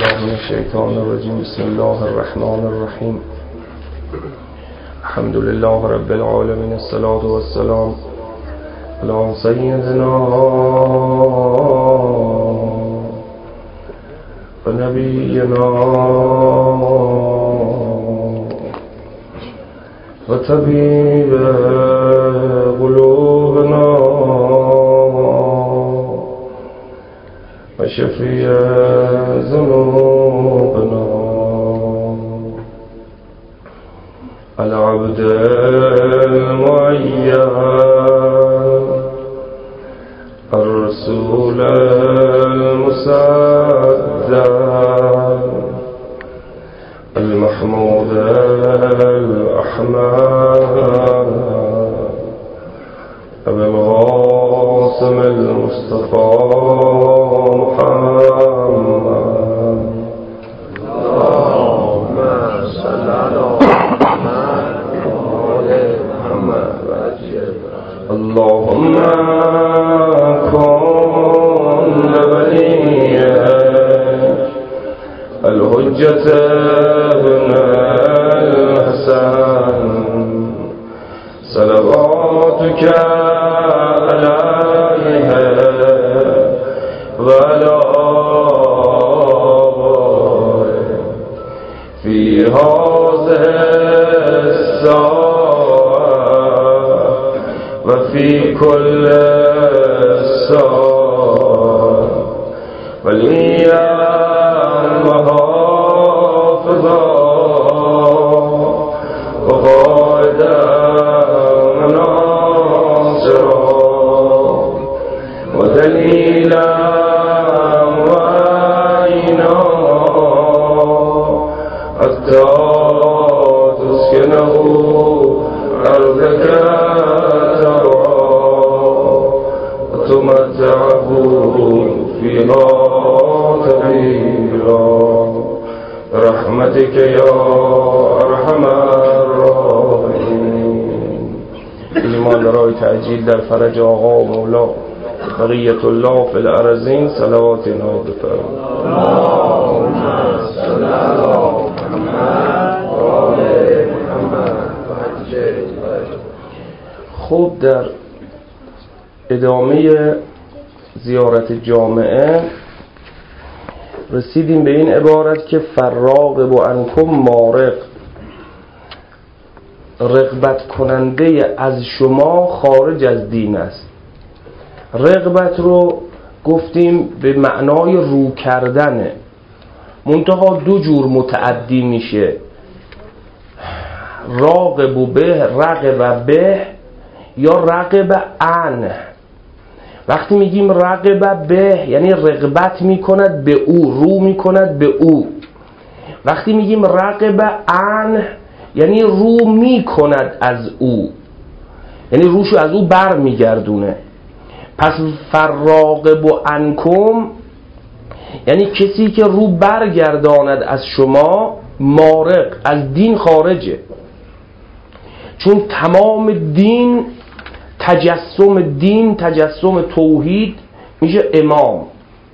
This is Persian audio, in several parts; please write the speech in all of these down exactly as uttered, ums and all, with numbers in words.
بالله من الشیطان الرجیم. بسم الله الرحمن الرحیم. الحمد لله رب العالمین. الصلاة والسلام علی سیدنا و نبینا و طبیب قلوبنا و شفیع ذنوبنا العبد المعین الرسول المصدق المحمود الأحمد أبي القاسم المصطفى محمد. اللهم صل على محمد اللهم كن لوليك الحجة ابن الحسن صلواتك عليه وعلى آله في هذه الساعة وفي كل ساعة وليا وحافظا وقائدا وناصرا ودليلا وعينا حتى تسكنه أرضك وتمتعه فيها طويلا برحمتك يا ارحم الراحمین. ایمان دارای تعجیل در فرج آقا و مولا بقیت الله فی الارضین صلوات نهایی بفرمایید. اللهم صل علی محمد و آل محمد. خب در ادامه زیارت جامعه رسیدیم به این عبارت که فراغب عنکم مارق، رغبت کننده از شما خارج از دین است. رغبت رو گفتیم به معنای رو کردنه، منتها دو جور متعدی میشه، راغب به، رغب به یا رغب عن. وقتی میگیم رغب به یعنی رغبت میکند به او، رو میکند به او. وقتی میگیم رغب عن یعنی رو میکند از او، یعنی روشو از او بر میگردونه. پس فراغب عنکم یعنی کسی که رو برگرداند از شما، مارق، از دین خارجه. چون تمام دین، تجسم دین، تجسم توحید میشه امام.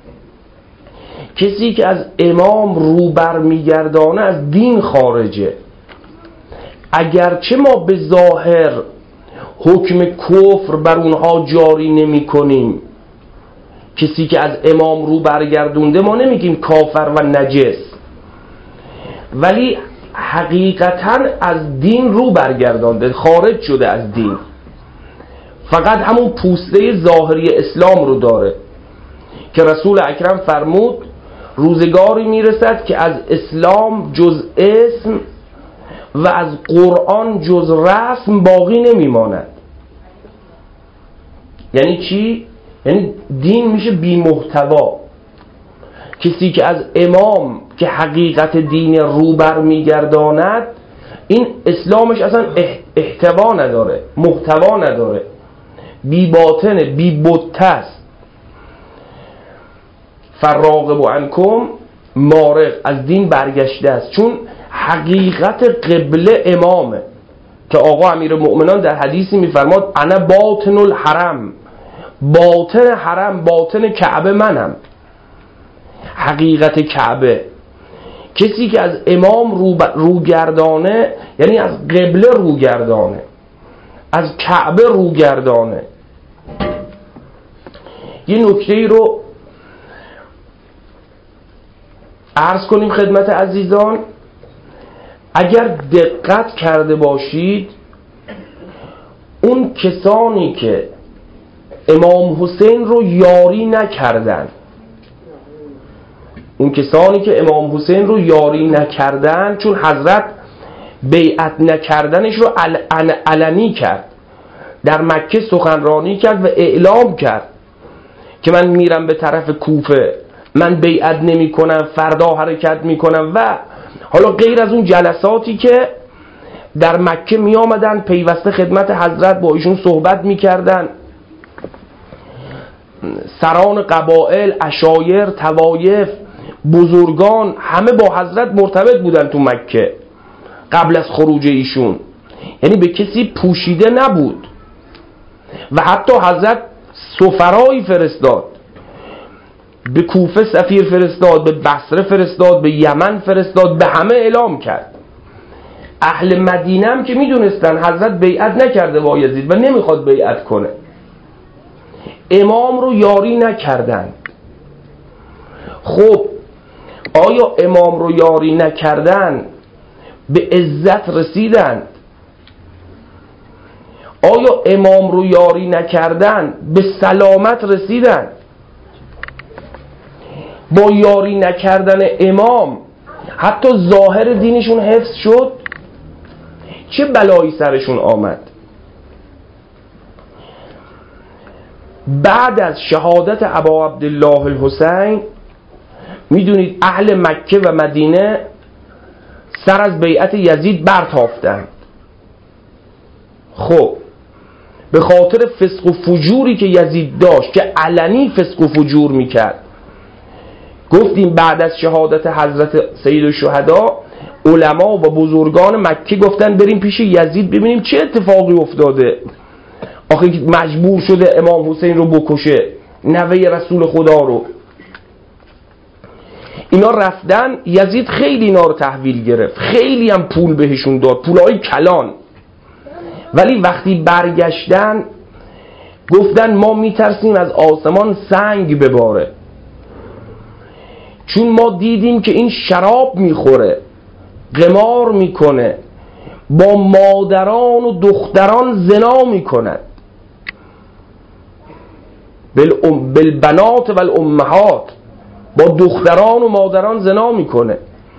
کسی که از امام رو بر میگردانه از دین خارجه. اگرچه ما به ظاهر حکم کفر بر اونها جاری نمی کنیم، کسی که از امام رو برگردونده ما نمیگیم کافر و نجس، ولی حقیقتا از دین رو برگردانده، خارج شده از دین، فقط همون پوسته ظاهری اسلام رو داره که رسول اکرم فرمود روزگاری میرسد که از اسلام جز اسم و از قرآن جز رسم باقی نمیماند. یعنی چی؟ یعنی دین میشه بی محتوا. کسی که از امام که حقیقت دین رو بر میگرداند، این اسلامش اصلا احتوا نداره، محتوا نداره، بی باطنه، بی بته است. فراغب عنکم مارق، از دین برگشته است. چون حقیقت قبله امامه که آقا امیرالمؤمنان در حدیثی میفرماد انا باطن الحرم، باطن حرم، باطن کعبه منم. حقیقت کعبه کسی که از امام رو روگردانه یعنی از قبله روگردانه، از کعبه روگردانه. یه نکته ای رو عرض کنیم خدمت عزیزان. اگر دقت کرده باشید اون کسانی که امام حسین رو یاری نکردن اون کسانی که امام حسین رو یاری نکردن چون حضرت بیعت نکردنش رو علنی کرد، در مکه سخنرانی کرد و اعلام کرد که من میرم به طرف کوفه، من بیعت نمی کنم، فردا حرکت می کنم. و حالا غیر از اون جلساتی که در مکه می آمدن پیوسته خدمت حضرت با ایشون صحبت می کردن، سران قبائل، عشایر، طوایف، بزرگان همه با حضرت مرتبط بودن تو مکه قبل از خروج ایشون، یعنی به کسی پوشیده نبود. و حتی حضرت سفرایی فرستاد، به کوفه سفیر فرستاد، به بصره فرستاد، به یمن فرستاد، به همه اعلام کرد. اهل مدینه هم که میدونستن حضرت بیعت نکرده با یزید و نمیخواد بیعت کنه، امام رو یاری نکردن. خب آیا امام رو یاری نکردن به عزت رسیدن؟ آیا امام رو یاری نکردن به سلامت رسیدن؟ با یاری نکردن امام حتی ظاهر دینشون حفظ شد؟ چه بلایی سرشون آمد؟ بعد از شهادت ابا عبدالله الحسین میدونید اهل مکه و مدینه سر از بیعت یزید برتافتند. خب به خاطر فسق و فجوری که یزید داشت که علنی فسق و فجور میکرد، گفتیم بعد از شهادت حضرت سید الشهدا علما و بزرگان مکه گفتن بریم پیش یزید ببینیم چه اتفاقی افتاده، آخه مجبور شده امام حسین رو بکشه، نوه رسول خدا رو. اینا رفتن، یزید خیلی اینا رو تحویل گرفت، خیلی هم پول بهشون داد، پولای کلان. ولی وقتی برگشتن گفتن ما میترسیم از آسمان سنگ بباره، چون ما دیدیم که این شراب میخوره، قمار میکنه، با مادران و دختران زنا میکند، بالبنات و الامهات، با دختران و مادران زنا میکنه.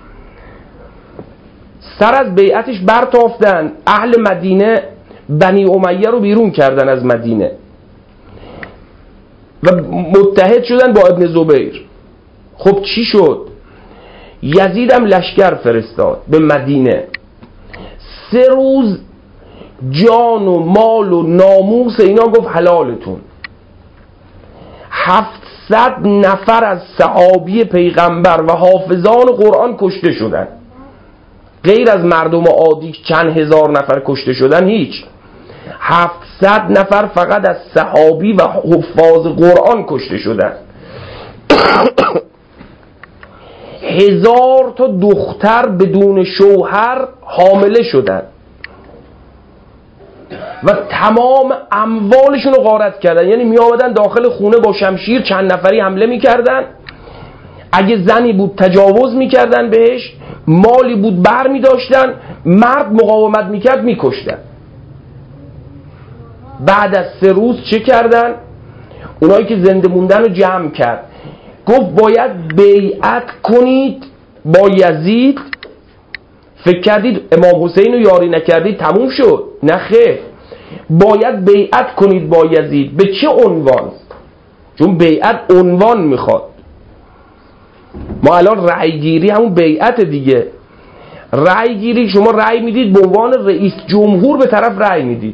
سر از بیعتش برتافتن، اهل مدینه بنی امیه رو بیرون کردن از مدینه و متحد شدن با ابن زبیر. خب چی شد؟ یزید هم لشکر فرستاد به مدینه، سه روز جان و مال و ناموس اینا گفت حلالتون. هفتصد نفر از صحابی پیغمبر و حافظان قرآن کشته شدن، غیر از مردم عادی چند هزار نفر کشته شدن، هیچ، هفتصد نفر فقط از صحابی و حفاظ قرآن کشته شدن. هزار تا دختر بدون شوهر حامله شدن و تمام اموالشون رو غارت کردن. یعنی می آمدن داخل خونه با شمشیر چند نفری حمله می کردن، اگه زنی بود تجاوز می کردن بهش، مالی بود بر می داشتن، مرد مقاومت می کرد می کشتن. بعد از سه روز چه کردن؟ اونایی که زنده موندن رو جمع کرد، گفت باید بیعت کنید با یزید. فکر کردید امام حسین رو یاری نکردید تموم شد؟ نه خیر، باید بیعت کنید با یزید. به چه عنوان؟ چون بیعت عنوان میخواد. ما الان رأی گیری همون بیعت دیگه. رأی گیری شما رأی میدید به عنوان رئیس جمهور، به طرف رأی میدید.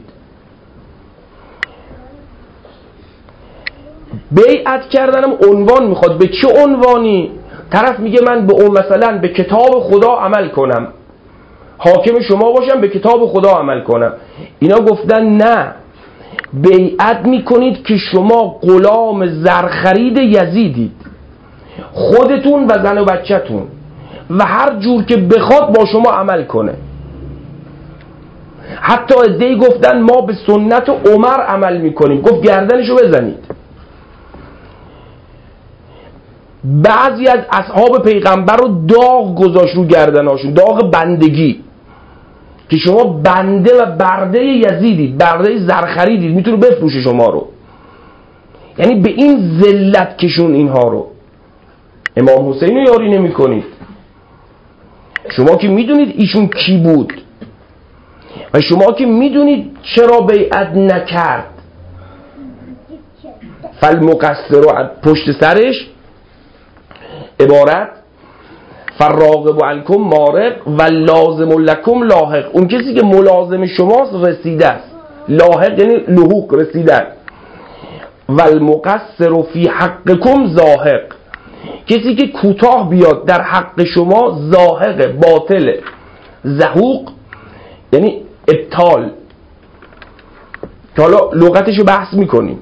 بیعت کردنم عنوان میخواد. به چه عنوانی؟ طرف میگه من به اون مثلا به کتاب خدا عمل کنم، حاکم شما باشم، به کتاب خدا عمل کنم. اینا گفتن نه، بیعت میکنید که شما غلام زرخرید یزیدید، خودتون و زن و بچه‌تون و هر جور که بخواد با شما عمل کنه. حتی عده‌ای گفتن ما به سنت عمر عمل میکنیم، گفت گردنشو بزنید. بعضی از اصحاب پیغمبر رو داغ گذاشت رو گردناشون، داغ بندگی، که شما بنده و برده یزیدید، برده زرخریدید، میتونه بفروشه شما رو. یعنی به این ذلت کشون اینها رو. امام حسین رو یاری نمی کنید. شما که میدونید ایشون کی بود و شما که میدونید چرا بیعت نکرد. فالمقصر پشت سرش عبارت فالراغب عنکم مارق و لازم لکم لاحق. اون کسی که ملازم شماست رسیده است. لاحق یعنی لحوق، رسیدن. و المقصر فی حقکم زاهق. کسی که کوتاه بیاد در حق شما زاهق، باطله. زهوق یعنی ابطال، که حالا لغتشو بحث میکنیم.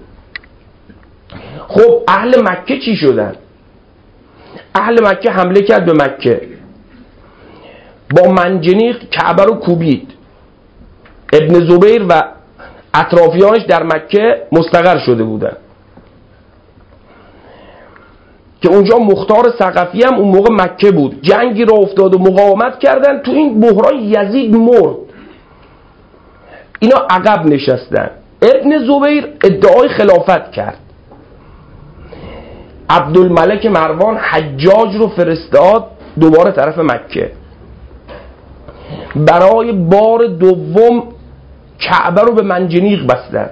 خب اهل مکه چی شدن؟ اهل مکه حمله کرد به مکه، با منجنیق کعبه رو کوبید. ابن زبیر و اطرافیانش در مکه مستقر شده بودن که اونجا مختار ثقفی هم اون موقع مکه بود. جنگی را افتاد و مقاومت کردن. تو این بحران یزید مرد، اینا عقب نشستن. ابن زبیر ادعای خلافت کرد. عبدالملک مروان حجاج رو فرستاد دوباره طرف مکه. برای بار دوم کعبه رو به منجنیق بستن.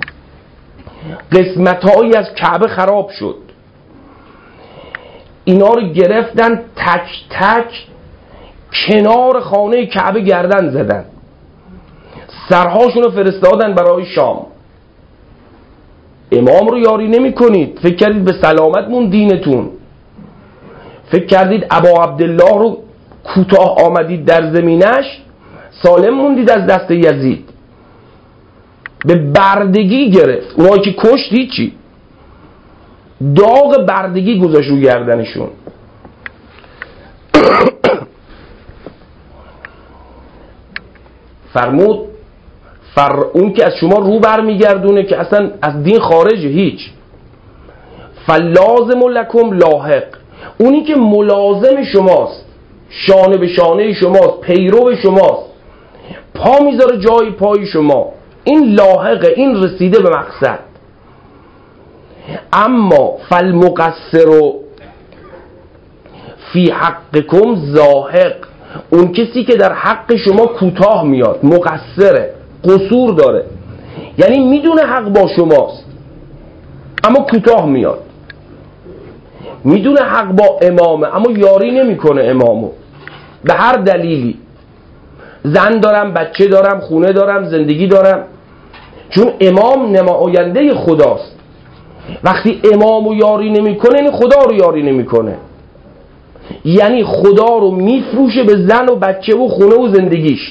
قسمت‌هایی از کعبه خراب شد. اینا رو گرفتن تک تک کنار خانه کعبه گردن زدن. سرهاشون رو فرستادن برای شام. امام رو یاری نمی کنید. فکر کردید به سلامت مون دینتون؟ فکر کردید ابا عبدالله رو کوتاه آمدید در زمینش، سالم موندید از دست یزید؟ به بردگی گرفت. اونایی که کشت هیچی، داغ بردگی گذاشت رو گردنشون. فرمود فر اون که از شما رو برمیگردونه که اصلا از دین خارجه، هیچ. فلازم لکم لاحق. اونی که ملازم شماست، شانه به شانه شماست، پیرو شماست، پا میذاره جای پای شما، این لاحقه، این رسیده به مقصد. اما فالمقصر فی حقکم زاهق. اون کسی که در حق شما کوتاه میاد، مقصره، قصور داره، یعنی میدونه حق با شماست اما کوتاه میاد. میدونه حق با امامه اما یاری نمیکنه امامو به هر دلیلی. زن دارم، بچه دارم، خونه دارم، زندگی دارم. چون امام نماینده خداست. وقتی امامو یاری نمیکنه یعنی خدا رو یاری نمیکنه، یعنی خدا رو میفروشه به زن و بچه و خونه و زندگیش،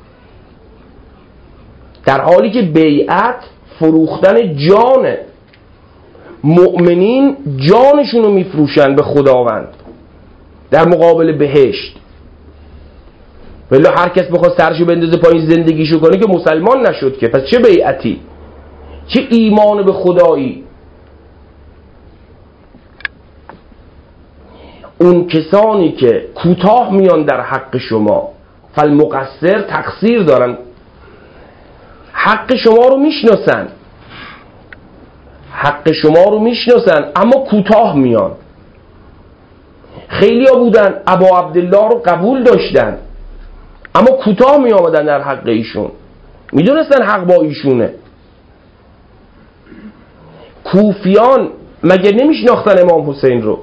در حالی که بیعت فروختن جانه. مؤمنین جانشون رو میفروشن به خداوند در مقابل بهشت. ولی هر کس بخواد سرشو بندازه پایین زندگیشو کنه که مسلمان نشد که. پس چه بیعتی، چه ایمان به خدایی؟ اون کسانی که کوتاه میان در حق شما، فالمقصر، تقصیر دارن، حق شما رو میشناسن، حق شما رو میشناسن اما کوتاه میان. خیلی ها بودن ابا عبدالله رو قبول داشتن اما کوتاه می آمدن در حق ایشون، میدونستن حق با ایشونه. کوفیان مگه نمیشناختن امام حسین رو؟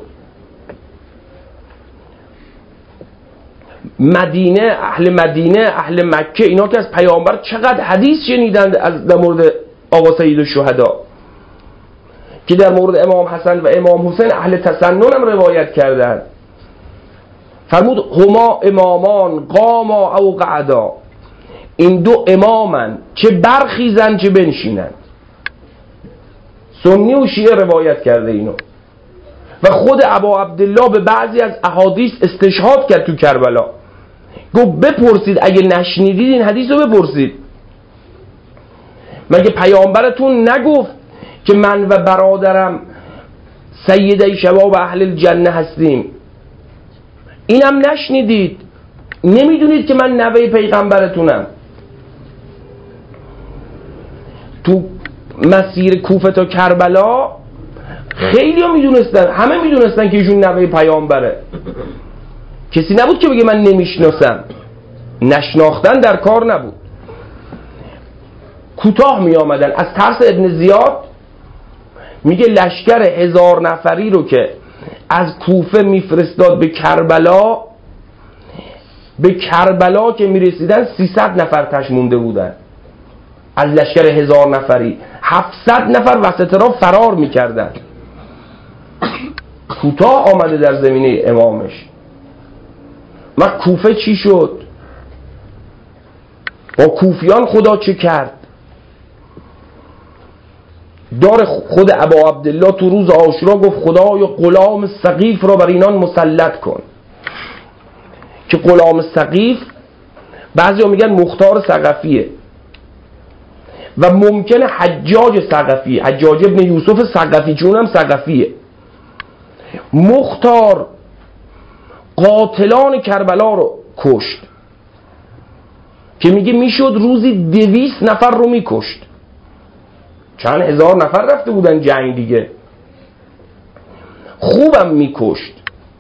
مدینه، اهل مدینه، اهل مکه، اینا که از پیامبر چقدر حدیث شنیدند از در مورد آقا سید الشهدا، که در مورد امام حسن و امام حسین اهل تسنن هم روایت کردند. فرمود هما امامان قاما او قعدا. این دو امامن، چه برخیزن چه بنشینن. سنی و شیعه روایت کرده اینو. و خود ابا عبدالله به بعضی از احادیث استشهاد کرد تو کربلا، گفت بپرسید اگه نشنیدید این حدیث رو بپرسید، مگه پیامبرتون نگفت که من و برادرم سیده شباب اهل الجنه هستیم؟ اینم نشنیدید؟ نمیدونید که من نوه پیغمبرتونم؟ تو مسیر کوفه تا کربلا خیلی ها میدونستن، همه میدونستن که ایشون نوه پیامبره، کسی نبود که بگه من نمیشناسم. نشناختن در کار نبود. کوتاه می آمدن. از ترس ابن زیاد میگه لشکر هزار نفری رو که از کوفه میفرستاد به کربلا، به کربلا که میرسیدن سیصد نفر تش مونده بودن. از لشکر هزار نفری هفتصد نفر وسط را فرار میکردن. کوتاه آمده در زمینه امامش. ما کوفه چی شد؟ با کوفیان خدا چه کرد؟ دار خود ابا عبدالله تو روز عاشورا گفت خدایا غلام ثقیف را بر اینان مسلط کن. که غلام ثقیف بعضی ها میگن مختار ثقفیه و ممکنه حجاج ثقفی، حجاج ابن یوسف ثقفی، چون هم ثقفیه. مختار قاتلان کربلا رو کشت که میگه میشد روزی دویست نفر رو میکشت. چند هزار نفر رفته بودن جنگ دیگه. خوبم میکشت.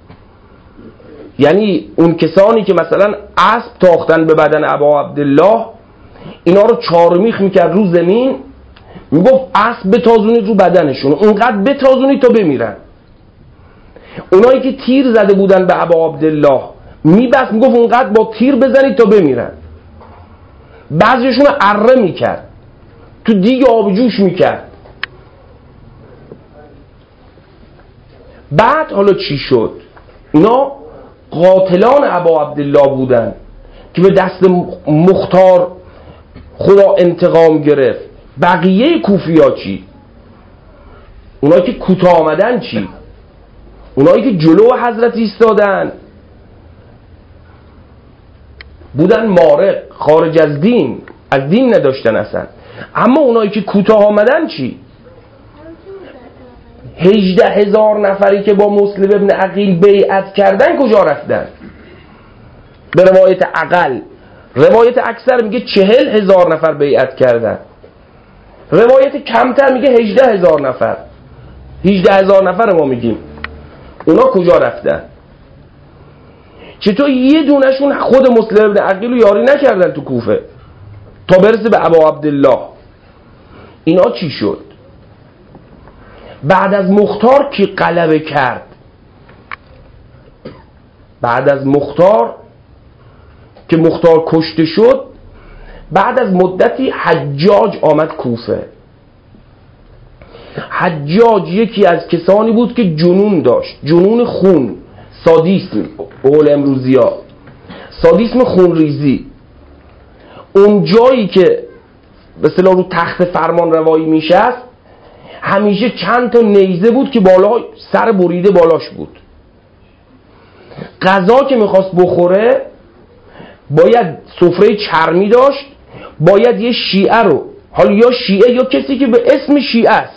یعنی اون کسانی که مثلا اسب تاختن به بدن ابا عبدالله، اینا رو چارمیخ میکرد رو زمین، میگفت اسب بتازونید رو بدنشون، اونقدر بتازونید تا بمیرن. اونایی که تیر زده بودن به ابا عبدالله میبست، میگفت اونقدر با تیر بزنید تا بمیرن. بعضیشون رو اره میکرد، تو دیگ آب جوش میکرد. بعد حالا چی شد؟ اینا قاتلان ابا عبدالله بودن که به دست مختار خدا انتقام گرفت. بقیه کوفیا چی؟ اونایی که کوتاه آمدن چی؟ اونایی که جلو حضرت ایستادن بودن مارق، خارج از دین، از دین نداشتن اصلا. اما اونایی که کوتاه آمدن چی؟ هجده هزار نفری که با مسلم ابن عقیل بیعت کردن کجا رفتن؟ به روایت اقل. روایت اکثر میگه چهل هزار نفر بیعت کردن. روایت کمتر میگه هجده هزار نفر. هجده هزار نفر ما میگیم. اونا کجا رفتن؟ چطور یه دونشون خود مسلم ابن عقیل رو یاری نکردن تو کوفه تا برسه به ابا عبدالله؟ اینا چی شد؟ بعد از مختار کی غلبه کرد؟ بعد از مختار که مختار کشته شد، بعد از مدتی حجاج آمد کوفه. حجاج یکی از کسانی بود که جنون داشت، جنون خون، سادیسم به قول امروزی ها، سادیسم خونریزی. اون جایی که به اصطلاح رو تخت فرمان روایی میشست همیشه چند تا نیزه بود که بالا سر بریده بالاش بود. غذا که میخواست بخوره باید سفره چرمی داشت، باید یه شیعه رو، حالا یا شیعه یا کسی که به اسم شیعه است،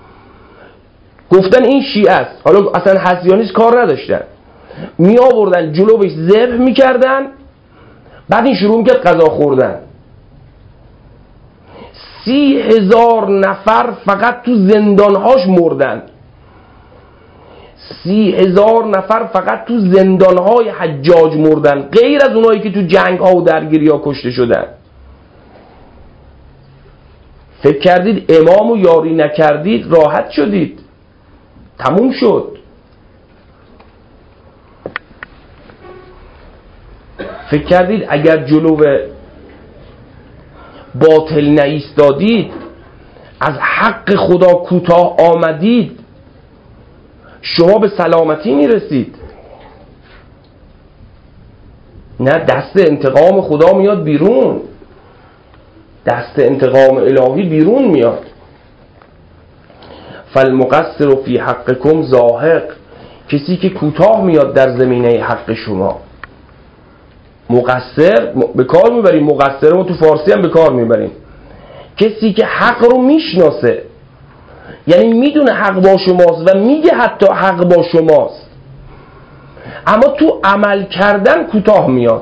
گفتن این شیعه است، حالا اصلا حسیانیست کار نداشتن، می آوردن جلوش ذبح میکردن، بعد این شروع میکرد غذا خوردن. سی هزار نفر فقط تو زندانهاش مردن. سی هزار نفر فقط تو زندانهای حجاج مردن، غیر از اونایی که تو جنگ ها و درگیری ها کشته شدن. فکر کردید امامو یاری نکردید راحت شدید؟ تموم شد. فکر کردید اگر جلو باطل نایستادید، از حق خدا کوتاه آمدید، شما به سلامتی میرسید؟ نه، دست انتقام خدا میاد بیرون، دست انتقام الهی بیرون میاد. فالمقصر فی حقکم زاهق. کسی که کوتاه میاد در زمینه حق شما. مقصر به کار میبریم، مقصر رو تو فارسی هم به کار میبریم. کسی که حق رو میشناسه، یعنی میدونه حق با شماست و میگه حتی حق با شماست، اما تو عمل کردن کوتاه میاد.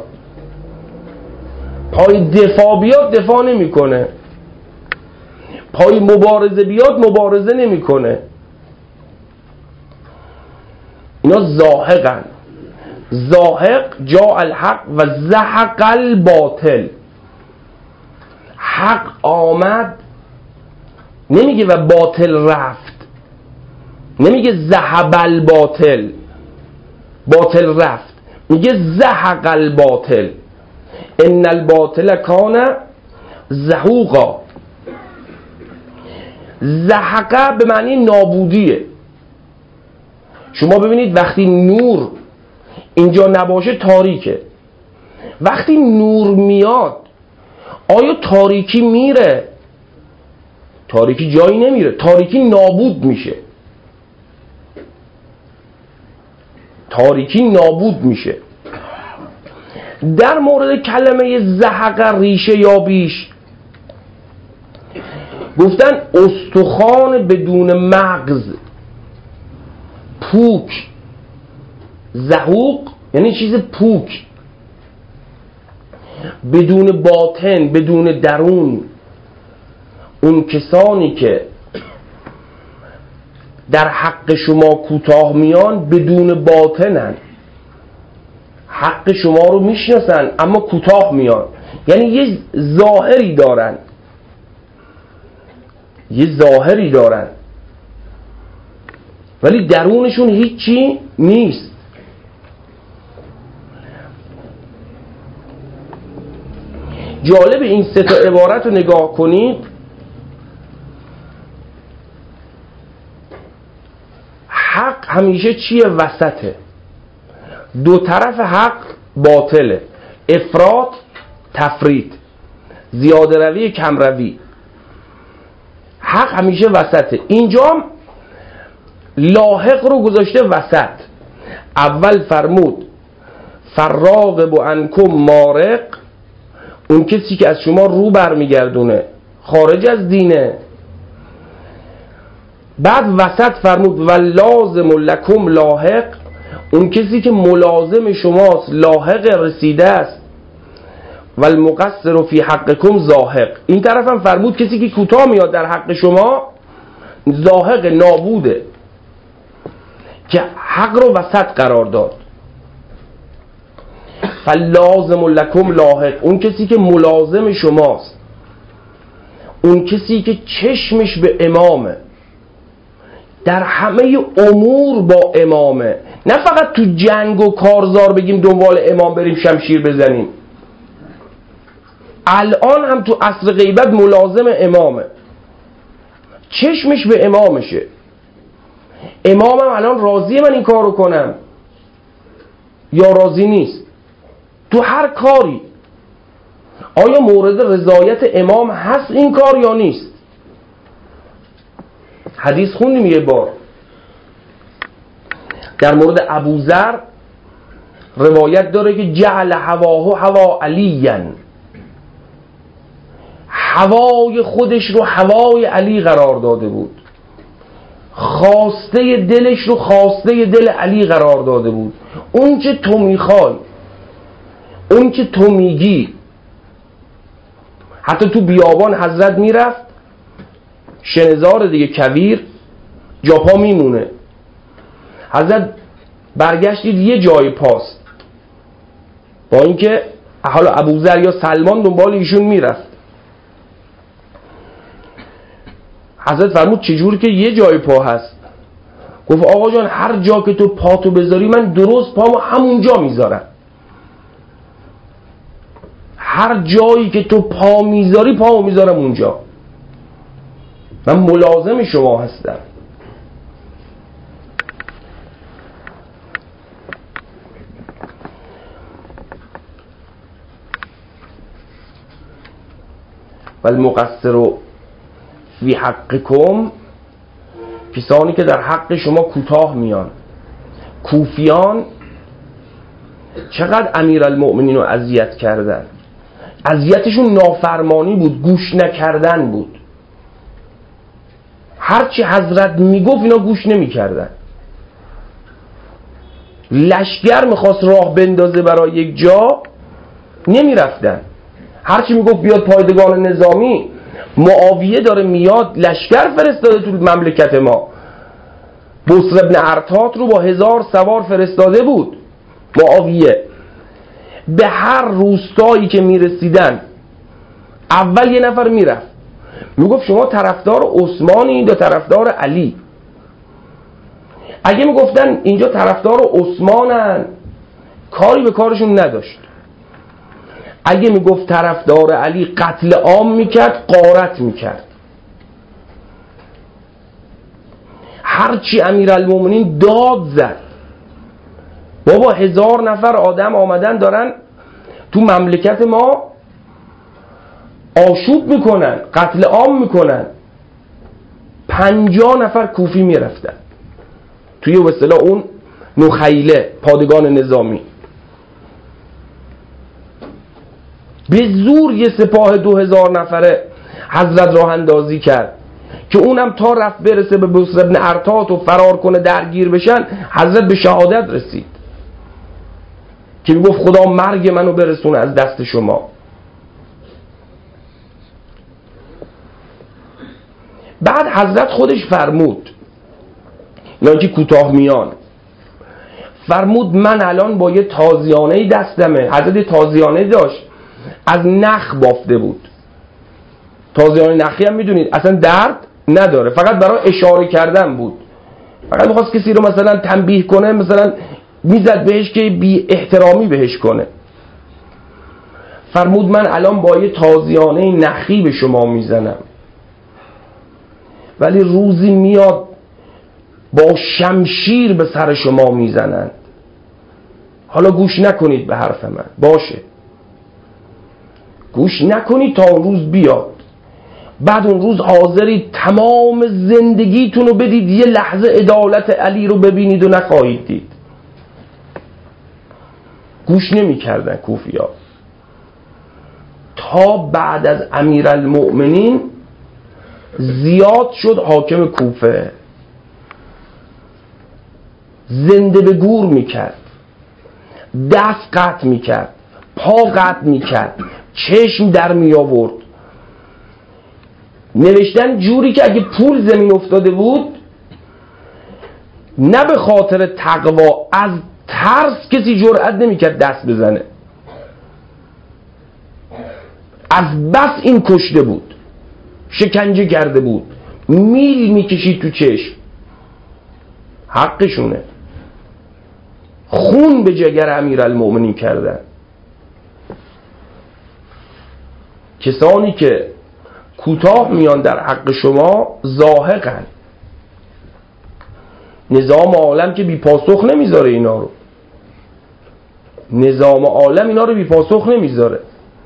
پای دفاع بیاد دفاع نمیکنه، پای مبارزه بیاد مبارزه نمیکنه. اینا زاهقن. زاهق جاء الحق و زهق الباطل. حق آمد، نمیگه و باطل رفت، نمیگه ذهب الباطل، باطل رفت، میگه زهق الباطل. ان الباطل کان زهوقا. زهقه به معنی نابودیه. شما ببینید وقتی نور اینجا نباشه تاریکه، وقتی نور میاد آیا تاریکی میره؟ تاریکی جایی نمیره، تاریکی نابود میشه. تاریکی نابود میشه. در مورد کلمه زهق ریشه یا بیش گفتن استخوان بدون مغز، پوک. زهوق یعنی چیز پوک، بدون باطن، بدون درون. اون کسانی که در حق شما کوتاه میان بدون باطنن، حق شما رو میشناسن اما کوتاه میان، یعنی یه ظاهری دارن، یه ظاهری دارن ولی درونشون هیچی نیست. جالب این سه تا عبارت رو نگاه کنید. حق همیشه چیه؟ وسطه. دو طرف حق باطله، افراط تفرید، زیاده روی کم روی. حق همیشه وسطه. اینجا لاحق رو گذاشته وسط. اول فرمود فراغب عنکم مارق، اون کسی که از شما رو برمیگردونه خارج از دینه. بعد وسط فرمود و لازم لکم لاحق، اون کسی که ملازم شماست، لاحق رسیده است. و المقصر فی حقکم زاهق. این طرف هم فرمود کسی که کوتاه میاد در حق شما زاهق، نابوده، که حق رو وسط قرار داد. فلازم لکم لاحق، اون کسی که ملازم شماست، اون کسی که چشمش به امامه، در همه امور با امامه، نه فقط تو جنگ و کارزار بگیم دنبال امام بریم شمشیر بزنیم. الان هم تو عصر غیبت ملازم امامه، چشمش به امامشه. امامم الان راضیه من این کارو کنم یا راضی نیست؟ تو هر کاری آیا مورد رضایت امام هست این کار یا نیست؟ حدیث خوندیم یه بار در مورد ابوذر، روایت داره که جعل هواه هوا علیاً، هوای خودش رو هوای علی قرار داده بود، خواسته دلش رو خواسته دل علی قرار داده بود. اون که تو میخوای، اون که تو میگی. حتی تو بیابان حضرت میرفت، شنزار دیگه کویر جاپا میمونه، حضرت برگشتید یه جای پاست، با اینکه حالا ابوذر یا سلمان دنبال ایشون میرفت. حضرت فرمود چجور که یه جای پا هست؟ گفت آقا جان هر جا که تو پاتو بذاری من درست پامو همونجا میذارم. هر جایی که تو پا میذاری پامو میذارم اونجا. من ملازم شما هستم. و المقصر فی حقکم، کسانی که در حق شما کوتاه میان. کوفیان چقدر امیرالمؤمنین رو اذیت کردن. اذیتشون نافرمانی بود، گوش نکردن بود. هرچی حضرت میگفت اینا گوش نمیکردن. لشگر میخواست راه بندازه برای یک جا، نمیرفتن. هرچی میگفت بیاد پایدگان نظامی، معاویه داره میاد، لشگر فرستاده تو مملکت ما. بصر ابن ارتات رو با هزار سوار فرستاده بود معاویه. به هر روستایی که میرسیدن اول یه نفر میرفت میگفت شما طرفدار عثمانی یا طرفدار علی؟ اگه میگفتن اینجا طرفدار عثمانن کاری به کارشون نداشت. اگه میگفت طرفدار علی قتل عام میکرد، غارت میکرد. هرچی امیرالمومنین داد زد، بابا هزار نفر آدم آمدن دارن تو مملکت ما آشوب میکنن، قتل عام میکنن. پنجاه نفر کوفی میرفتن توی به اصطلاح اون نخیله پادگان نظامی. به زور یه سپاه دو هزار نفره حضرت راه اندازی کرد که اونم تا رفت برسه به بصر ابن ارتات و فرار کنه درگیر بشن. حضرت به شهادت رسید که میگفت خدا مرگ منو برسونه از دست شما. بعد حضرت خودش فرمود، اینا که کوتاه میان، فرمود من الان با یه تازیانه دستمه. حضرت تازیانه داشت، از نخ بافته بود. تازیانه نخی هم میدونید اصلا درد نداره، فقط برای اشاره کردن بود. فقط میخواست کسی رو مثلا تنبیه کنه، مثلا میزد بهش که بی احترامی بهش کنه. فرمود من الان با یه تازیانه نخی به شما میزنم، ولی روزی میاد با شمشیر به سر شما میزنند. حالا گوش نکنید به حرف من، باشه گوش نکنید تا اون روز بیاد. بعد اون روز حاضرید تمام زندگیتون رو بدید یه لحظه عدالت علی رو ببینید و نخواهید دید. گوش نمی کردن کوفیا تا بعد از امیرالمؤمنین زیاد شد حاکم کوفه، زنده به گور میکرد، دست قطع میکرد، پا قطع میکرد، چشم در می آورد. نوشتن جوری که اگه پول زمین افتاده بود، نه به خاطر تقوا، از ترس کسی جرئت نمیکرد دست بزنه، از بس این کشته بود، شکنجه کرده بود، میل میکشید تو چشم. حقشونه، خون به جگر امیرالمؤمنین کردن. کسانی که کوتاه میان در حق شما زاهقن. نظام عالم که بی پاسخ نمیذاره اینا رو، نظام عالم اینا رو بی پاسخ نمیذاره.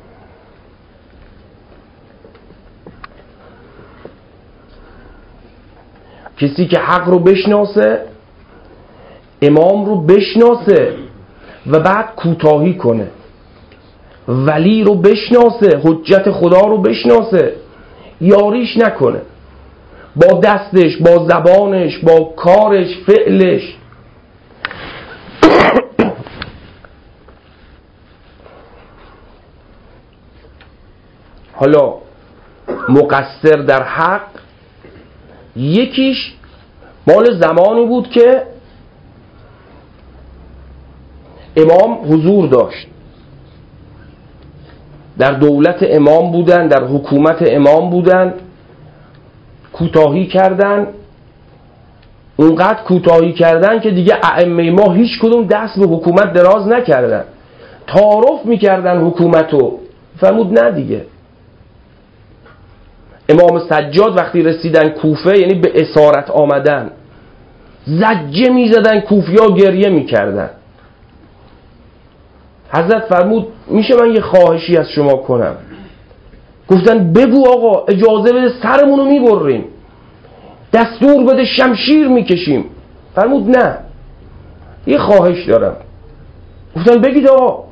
کسی که حق رو بشناسه، امام رو بشناسه و بعد کوتاهی کنه، ولی رو بشناسه، حجت خدا رو بشناسه، یاریش نکنه با دستش، با زبانش، با کارش، فعلش. حالا مقصر در حق یکیش مال زمانی بود که امام حضور داشت، در دولت امام بودن، در حکومت امام بودن، کوتاهی کردن. اونقدر کوتاهی کردن که دیگه ائمه ما هیچ کدوم دست به حکومت دراز نکردن، تعارف میکردن حکومتو. فرمود نه دیگه. امام سجاد وقتی رسیدن کوفه، یعنی به اسارت آمدن، زجه میزدن، کوفیا گریه میکردن. حضرت فرمود میشه من یه خواهشی از شما کنم؟ گفتن بگو آقا، اجازه بده سرمونو میبریم، دستور بده شمشیر میکشیم. فرمود نه، یه خواهش دارم. گفتن بگید آقا.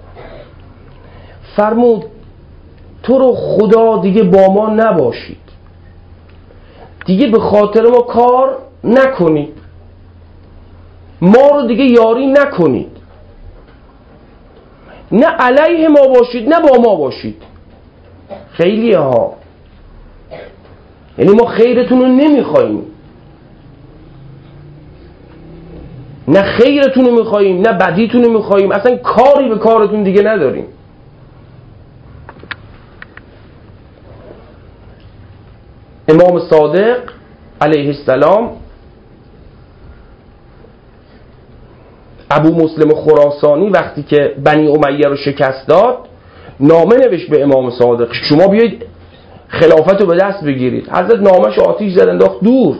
فرمود تو رو خدا دیگه با ما نباشید، دیگه به خاطر ما کار نکنید، ما رو دیگه یاری نکنید، نه علیه ما باشید نه با ما باشید. خیلی ها، یعنی ما خیرتون رو نمیخواییم، نه خیرتون رو میخواییم نه بدیتون رو میخواییم، اصلا کاری به کارتون دیگه نداریم. امام صادق علیه السلام ابو مسلم خراسانی وقتی که بنی امیه رو شکست داد نامه نوشت به امام صادق شما بیایید خلافت رو به دست بگیرید. حضرت نامش آتیش زد انداخت دور.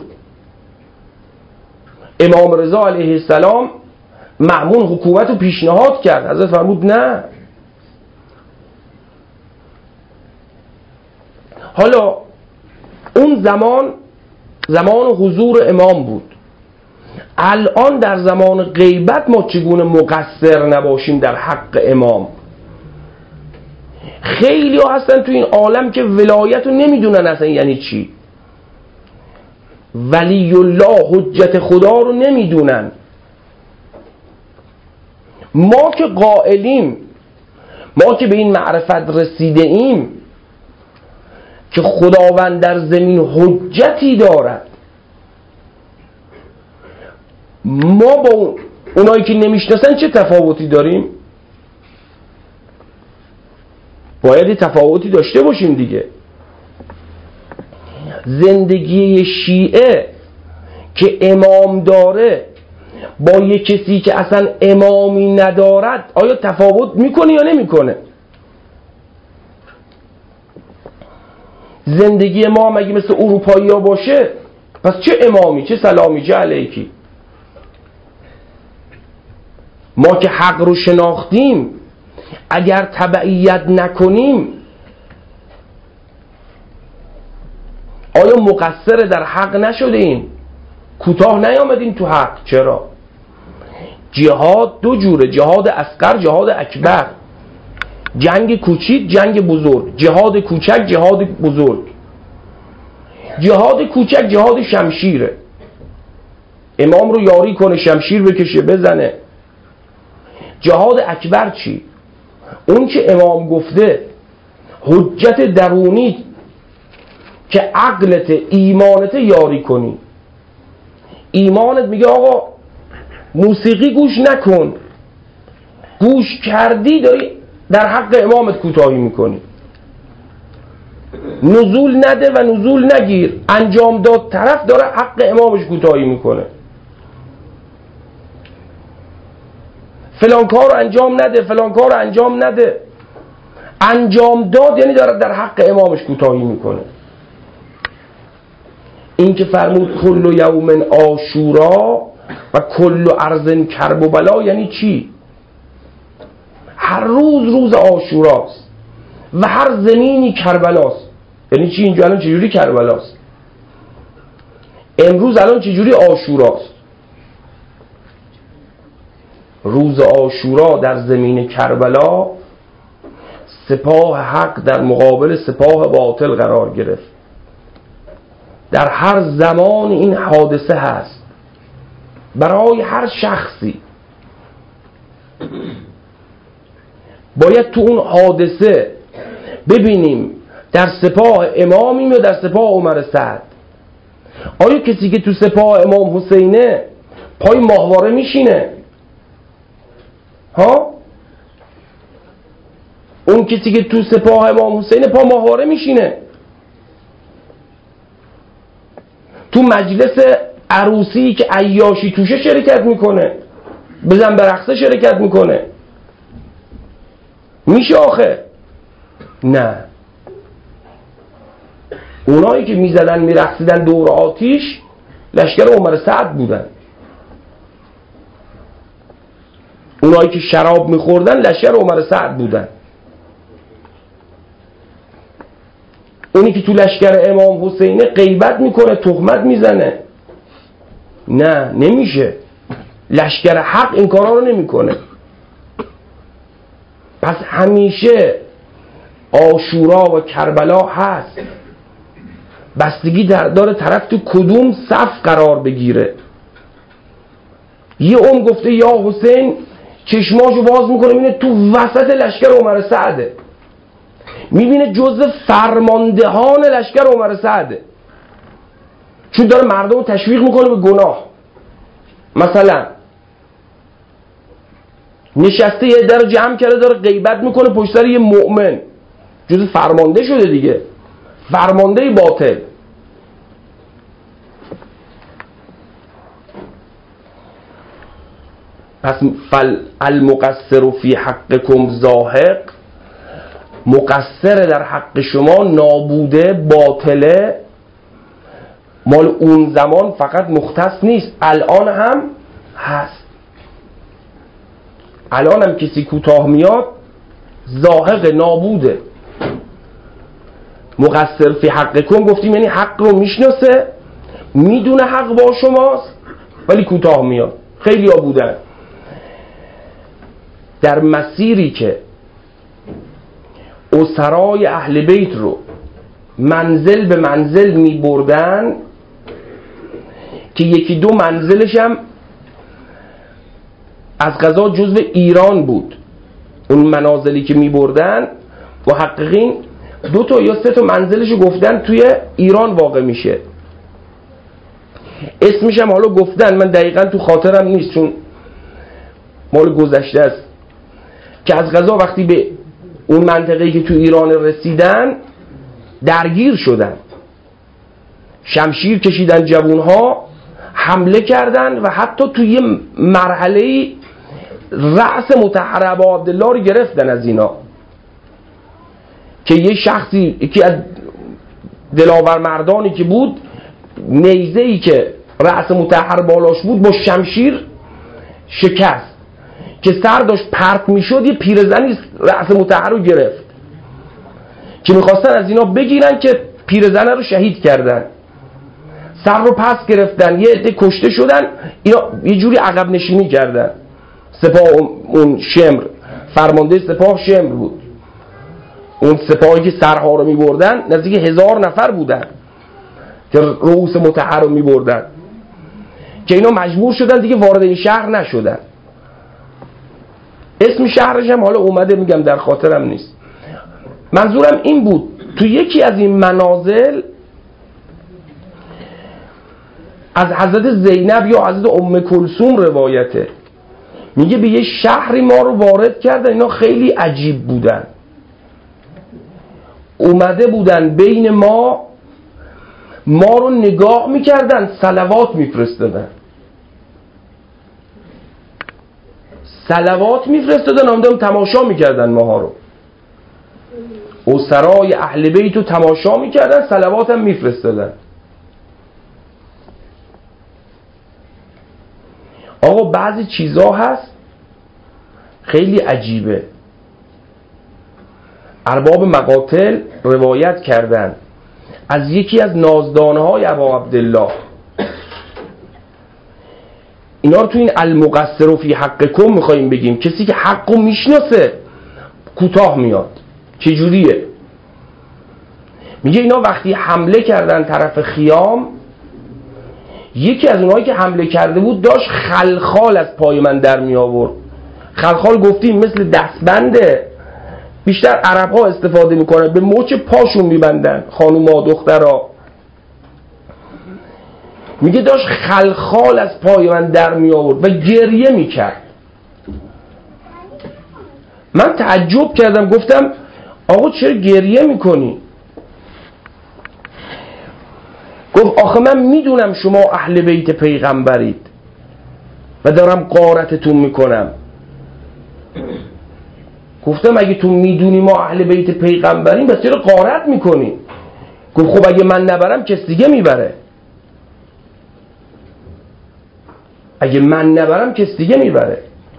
امام رضا علیه السلام مأمون حکومت رو پیشنهاد کرد، حضرت فرمود نه. حالا اون زمان زمان حضور امام بود، الان در زمان غیبت ما چگونه مقصر نباشیم در حق امام؟ خیلی ها هستن تو این عالم که ولایت رو نمیدونن اصلا یعنی چی، ولی الله حجت خدا رو نمیدونن. ما که قائلیم، ما که به این معرفت رسیده ایم که خداوند در زمین حجتی دارد، ما با اونایی که نمیشناسن چه تفاوتی داریم؟ باید تفاوتی داشته باشیم دیگه. زندگی شیعه که امام داره با یک کسی که اصلا امامی ندارد آیا تفاوت میکنه یا نمیکنه؟ زندگی ما مگه مثل اروپایی ها باشه؟ پس چه امامی چه سلامی چه علیکی؟ ما که حق رو شناختیم اگر تبعیت نکنیم آیا مقصر در حق نشده ایم؟ کوتاه نیامدیم تو حق؟ چرا؟ جهاد دو جوره، جهاد اصغر جهاد اکبر، جنگ کوچیک جنگ بزرگ، جهاد کوچک جهاد بزرگ. جهاد کوچک جهاد شمشیره، امام رو یاری کنه شمشیر بکشه بزنه. جهاد اکبر چی؟ اون که امام گفته حجت درونی که عقلت ایمانت یاری کنی. ایمانت میگه آقا موسیقی گوش نکن، گوش کردی داری در حق امامت کوتاهی میکنی. نزول نده و نزول نگیر، انجام داد طرف داره حق امامش کوتاهی میکنه. فلان کار رو انجام نده فلان کار رو انجام نده، انجام داد یعنی داره در حق امامش کوتاهی میکنه. این که فرمود کل یوم عاشورا و کل ارض کرب و بلا یعنی چی؟ هر روز روز عاشوراست و هر زمینی کربلاست. یعنی چی؟ اینجا الان چجوری کربلاست؟ امروز الان چجوری عاشوراست؟ روز عاشورا در زمین کربلا سپاه حق در مقابل سپاه باطل قرار گرفت. در هر زمان این حادثه هست برای هر شخصی. باید تو اون حادثه ببینیم در سپاه امامیم یا در سپاه عمر سعد. آیا کسی که تو سپاه امام حسینه پای ماهواره میشینه؟ ها؟ اون کسی که تو سپاه امام حسینه پا ماهواره میشینه؟ تو مجلس عروسی که عیاشی توشه شرکت میکنه، بزن برقصه شرکت میکنه؟ میشه آخه؟ نه. اونایی که میزدن میرقصیدن دور آتیش لشکر عمر سعد بودن. اونایی که شراب میخوردن لشکر عمر سعد بودن. اونی که تو لشکر امام حسینه غیبت میکنه تهمت میزنه، نه نمیشه. لشکر حق این کارا رو نمیکنه. پس همیشه عاشورا و کربلا هست، بستگی داره طرف تو کدوم صف قرار بگیره. یه اون گفته یا حسین، چشماشو باز میکنه میبینه تو وسط لشکر عمر سعده، میبینه جزء فرماندهان لشکر عمر سعده، چون داره مردم رو تشویق میکنه به گناه. مثلا نشسته یه در جمع کرده داره غیبت میکنه پشت سر یه مؤمن، جزء فرمانده شده دیگه، فرمانده باطل. پس فل المقصر فی حقکم زاهق، مقصر در حق شما نابوده باطله، مال اون زمان فقط مختص نیست، الان هم هست. الان هم کسی کوتاه میاد زاهق نابوده. مقصر فی حقکم گفتیم یعنی حق رو میشناسه، میدونه حق با شماست ولی کوتاه میاد. خیلی ها بودن در مسیری که اسرای اهل بیت رو منزل به منزل می بردن که یکی دو منزلش هم از قضا جزو ایران بود. اون منازلی که می بردن محققین دو تا یا سه تا منزلش گفتن توی ایران واقع میشه. اسمش هم حالا گفتن، من دقیقا تو خاطرم نیست چون مال گذشته است، که از قضا وقتی به اون منطقه‌ای که تو ایران رسیدن درگیر شدن، شمشیر کشیدن جوانها، حمله کردن و حتی توی یه مرحله‌ای رأس مطهر ابا عبدالله رو گرفتن از اینا، که یه شخصی یکی از دلاور مردانی که بود نیزه‌ای که رأس مطهر بالاش بود با شمشیر شکست، که سر داشت پرت میشد یه پیرزنی رأس مطهر رو گرفت که میخواستن از اینا بگیرن، که پیرزنه رو شهید کردن، سر رو پس گرفتن، یه عده کشته شدن، اینا یه جوری عقب نشینی کردن. سپاه اون شمر، فرمانده سپاه شمر بود، اون سپاهی که سرها رو میبردن نزدیک هزار نفر بودن که رؤوس مطهر رو میبردن، که اینا مجبور شدن دیگه وارد این شهر نشدن. اسم شهرش هم حالا اومده میگم در خاطرم نیست. منظورم این بود تو یکی از این منازل از حضرت زینب یا حضرت ام کلثوم روایته، میگه به یه شهری ما رو وارد کردن، اینا خیلی عجیب بودن، اومده بودن بین ما ما رو نگاه میکردن، صلوات میفرستادن، صلوات میفرستادن، آمدن تماشا میکردن ماها رو، اسرای اهل بیت رو تماشا میکردن، صلوات هم میفرستادن. آقا بعضی چیزا هست خیلی عجیبه. ارباب مقاتل روایت کردن از یکی از نازدانهای ابا عبدالله، اینا رو تو این المقصر فی حقکم میخواییم بگیم، کسی که حقو میشناسه کوتاه میاد. چجوریه؟ میگه اینا وقتی حمله کردن طرف خیام، یکی از اونایی که حمله کرده بود داشت خلخال از پای من در می آورد. خلخال گفتیم مثل دستبنده، بیشتر عرب ها استفاده میکنن، به مچ پاشون میبندن خانوما دخترها. میگه داشت خلخال از پای من در می آورد و گریه میکرد. من تعجب کردم، گفتم آقا چرا گریه میکنی؟ گفت آخه من میدونم شما اهل بیت پیغمبرید و دارم غارتتون میکنم. گفتم اگه تو میدونی ما اهل بیت پیغمبریم بس چرا غارت میکنی؟ گفت خب اگه من نبرم کس دیگه میبره، اگه من نبرم کس دیگه میبره.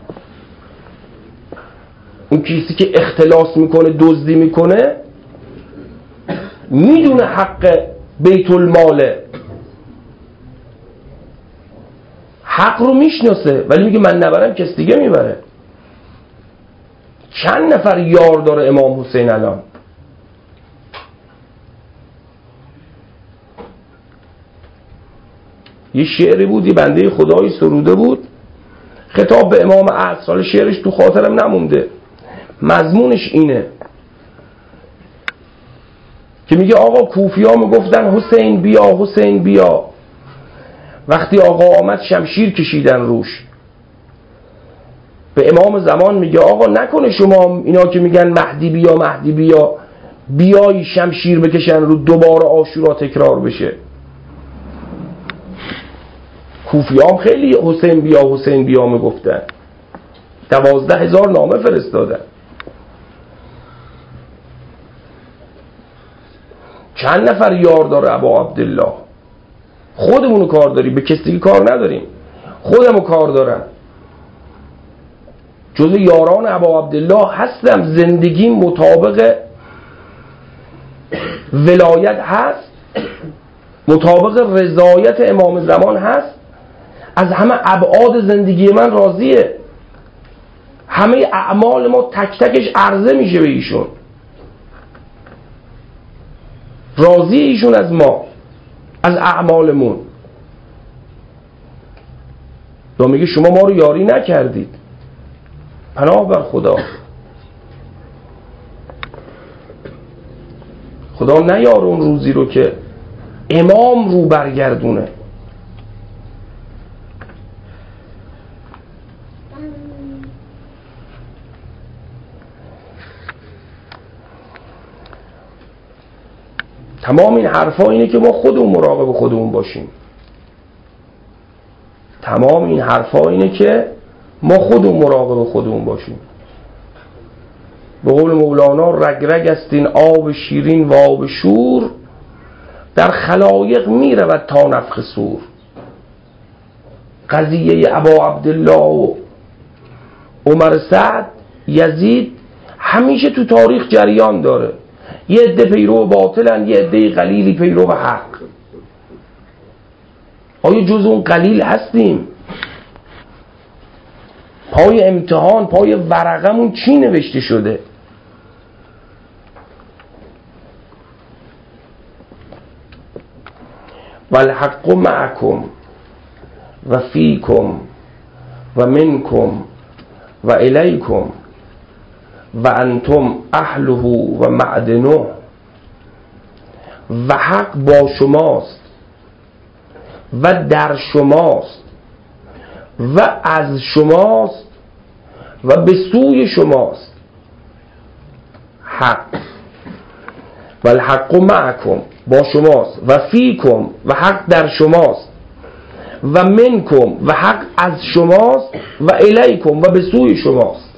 اون کسی که اختلاس میکنه دزدی میکنه میدونه حق بیت الماله، حق رو میشناسه ولی میگه من نبرم کس دیگه میبره. چند نفر یار داره امام حسین الان؟ یه شعری بود، یه بنده خدایی سروده بود خطاب به امام عصر، حالا شعرش تو خاطرم نمونده، مضمونش اینه که میگه آقا کوفی ها میگفتن حسین بیا حسین بیا، وقتی آقا آمد شمشیر کشیدن روش. به امام زمان میگه آقا نکنه شما اینا که میگن مهدی بیا مهدی بیا بیای شمشیر بکشن رو دوباره عاشورا تکرار بشه. کوفی هم خیلی حسین بیا حسین بیا میگفتن، دوازده هزار نامه فرستادن. چند نفر یار داره ابا عبدالله؟ خودمونو کار داریم، به کسی کار نداریم، خودمو کار دارم. جز یاران ابا عبدالله هستم، زندگی مطابق ولایت هست، مطابق رضایت امام زمان هست، از همه ابعاد زندگی من راضیه، همه اعمال ما تک تکش عرضه میشه به ایشون، راضی ایشون از ما، از اعمالمون. یا میگه شما ما رو یاری نکردید. پناه بر خدا، خدا نیار اون روزی رو که امام رو برگردونه. تمام این حرفا اینه که ما خودمون مراقب خودمون باشیم. تمام این حرفا اینه که ما خودمون مراقب خودمون باشیم. به قول مولانا رگ رگ است این آب شیرین و آب شور، در خلایق می رود تا نفخ صور. قضیه ابا عبدالله و عمر سعد یزید همیشه تو تاریخ جریان داره. یه عده پیرو باطلن، یه عده قلیلی پیرو حق. آیا جز اون قلیل هستیم؟ پای امتحان، پای ورقمون چی نوشته شده؟ والحق معکم و فیکم و منکم و الیکم و انتم اهله و معدنه. و حق با شماست و در شماست و از شماست و به سوی شماست. حق والحق معکم با شماست و فیکم و حق در شماست و منکم و حق از شماست و الیکم و به سوی شماست.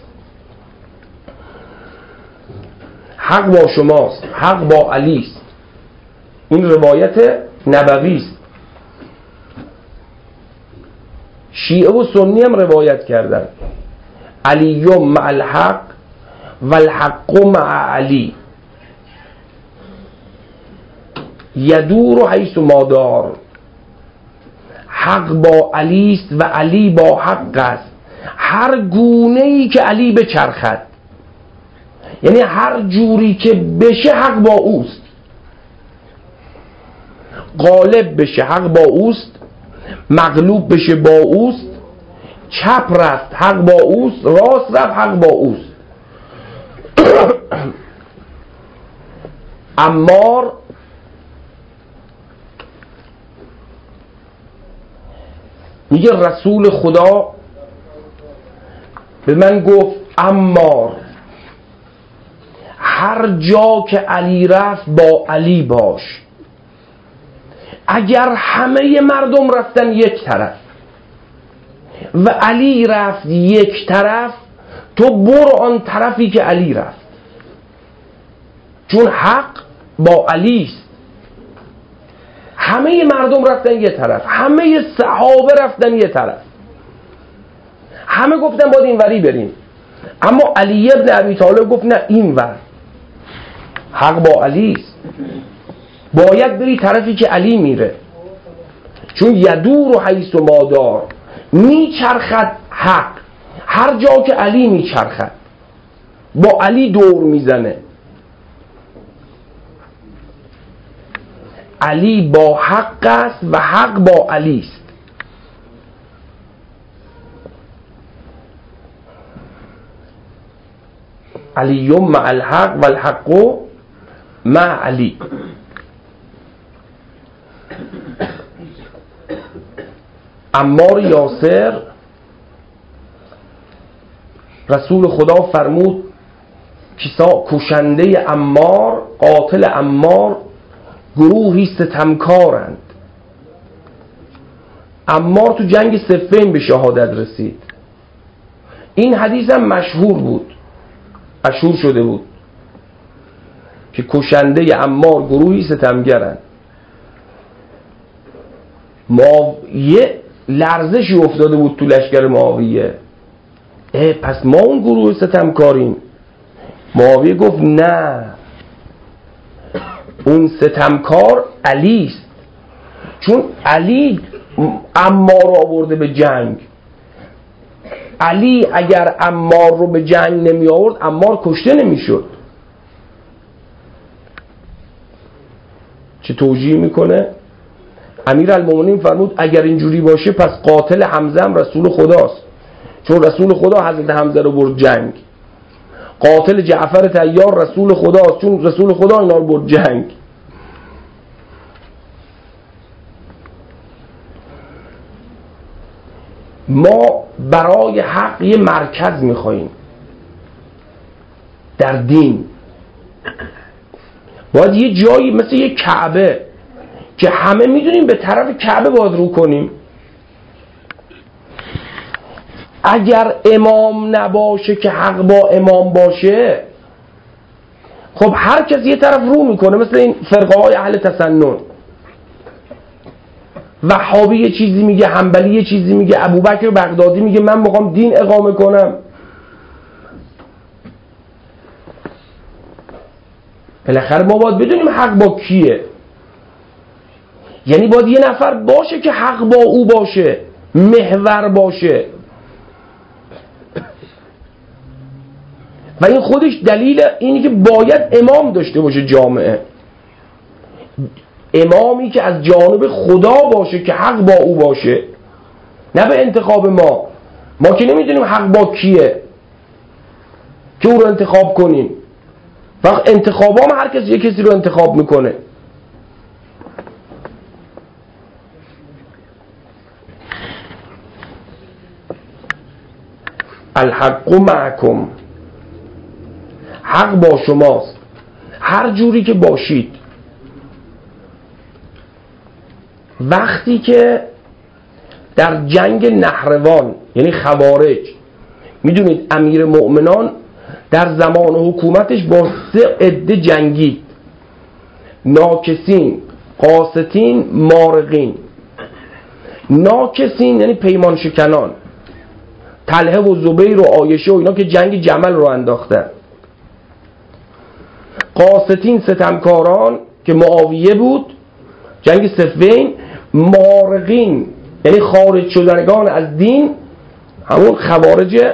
حق با شماست، حق با علی است. این روایت نبوی است. شیعه و سنی هم روایت کردن علی مع الحق و الحق مع علی یدور حیث ما دار. حق با علی است و علی با حق است، هر گونه ای که علی بچرخد، یعنی هر جوری که بشه حق با اوست. غالب بشه حق با اوست، مغلوب بشه با اوست، چپ رفت حق با اوست، راست رفت حق با اوست. عمار میگه رسول خدا به من گفت عمار هر جا که علی رفت با علی باش. اگر همه مردم رفتن یک طرف و علی رفت یک طرف، تو برو آن طرفی که علی رفت، چون حق با علی است. همه مردم رفتن یه طرف، همه صحابه رفتن یه طرف، همه گفتن باید این وری بریم، اما علی ابن ابی طالب گفت نه این ور. حق با علی است، باید بری طرفی که علی میره، چون یدور و حیث و مادار، میچرخد حق، هر جا که علی میچرخد با علی دور میزنه. علی با حق است و حق با علی است. علی مع الحق و الحق مع علی. عمار یاسر رسول خدا فرمود کسا کشنده عمار، قاتل عمار گروهی ستمکارند. عمار تو جنگ صفین به شهادت رسید. این حدیث هم مشهور بود، مشهور شده بود که کشنده عمار گروهی ستمگرند. معاویه لرزشی افتاده بود تو لشکر معاویه. اه پس ما اون گروه ستمکاریم؟ معاویه گفت نه، اون ستمکار علی است، چون علی عمار رو آورده به جنگ. علی اگر عمار رو به جنگ نمی آورد عمار کشته نمی شد. چه توجیه میکنه؟ امیرالمومنین فرمود اگر اینجوری باشه پس قاتل حمزه هم رسول خداست، چون رسول خدا حضرت حمزه رو برد جنگ. قاتل جعفر طیار رسول خداست، چون رسول خدا اینا رو برد جنگ. ما برای حق یه مرکز میخواییم در دین. باید یه جایی مثل یه کعبه که همه میدونیم به طرف کعبه باید رو کنیم. اگر امام نباشه که حق با امام باشه، خب هر کس یه طرف رو میکنه، مثل این فرقه های اهل تسنن. وهابی یه چیزی میگه، حنبلی یه چیزی میگه، ابوبکر بغدادی میگه من میخوام دین اقامه کنم. بالاخره ما باید بدونیم حق با کیه. یعنی باید یه نفر باشه که حق با او باشه، محور باشه. و این خودش دلیل اینی که باید امام داشته باشه جامعه. امامی که از جانب خدا باشه که حق با او باشه، نه به انتخاب ما. ما که نمیدونیم حق با کیه که او رو انتخاب کنیم. وقت انتخاب هم هر کسی یه کسی رو انتخاب میکنه. الحق معکم، حق با شماست هر جوری که باشید. وقتی که در جنگ نهروان یعنی خوارج، میدونید امیر مؤمنان در زمان حکومتش با سه عده جنگید: ناکسین، قاستین، مارقین. ناکسین یعنی پیمان شکنان، طلحه و زبیر و عایشه و اینا که جنگ جمل رو انداختن. قاستین ستمکاران که معاویه بود جنگ صفین. مارقین یعنی خارج شدنگان از دین، همون خوارج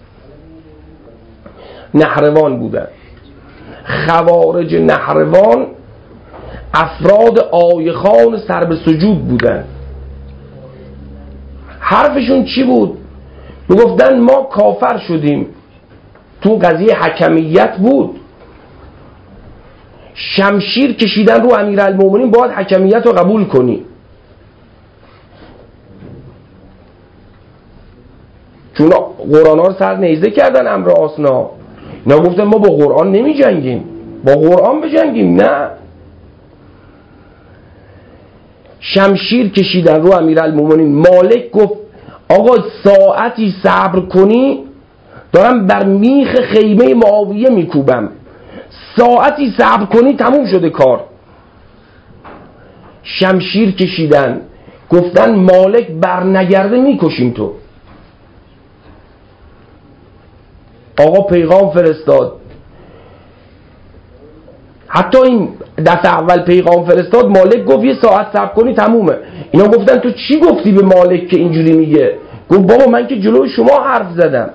نهروان بودن. خوارج نهروان افراد آیخان سر به سجود بودن. حرفشون چی بود؟ میگفتن ما کافر شدیم. تو قضیه حکمیت بود، شمشیر کشیدن رو امیرالمومنین، باید حکمیت رو قبول کنی. چون قرآن ها رو سر نیزه کردن امر آسنا. اینا گفتن ما با قرآن نمی جنگیم، با قرآن بجنگیم. نه، شمشیر کشیدن رو امیرالمومنین. مالک گفت آقا ساعتی صبر کنی دارم بر میخ خیمه معاویه میکوبم، ساعتی صبر کنی تموم شده کار. شمشیر کشیدن، گفتن مالک بر نگرده میکشیم تو. آقا پیغام فرستاد. حتی این دفعه اول پیغام فرستاد، مالک گفت یه ساعت صبر کنی تمومه. اینا گفتن تو چی گفتی به مالک که اینجوری میگه؟ گفت بابا من که جلوی شما حرف زدم.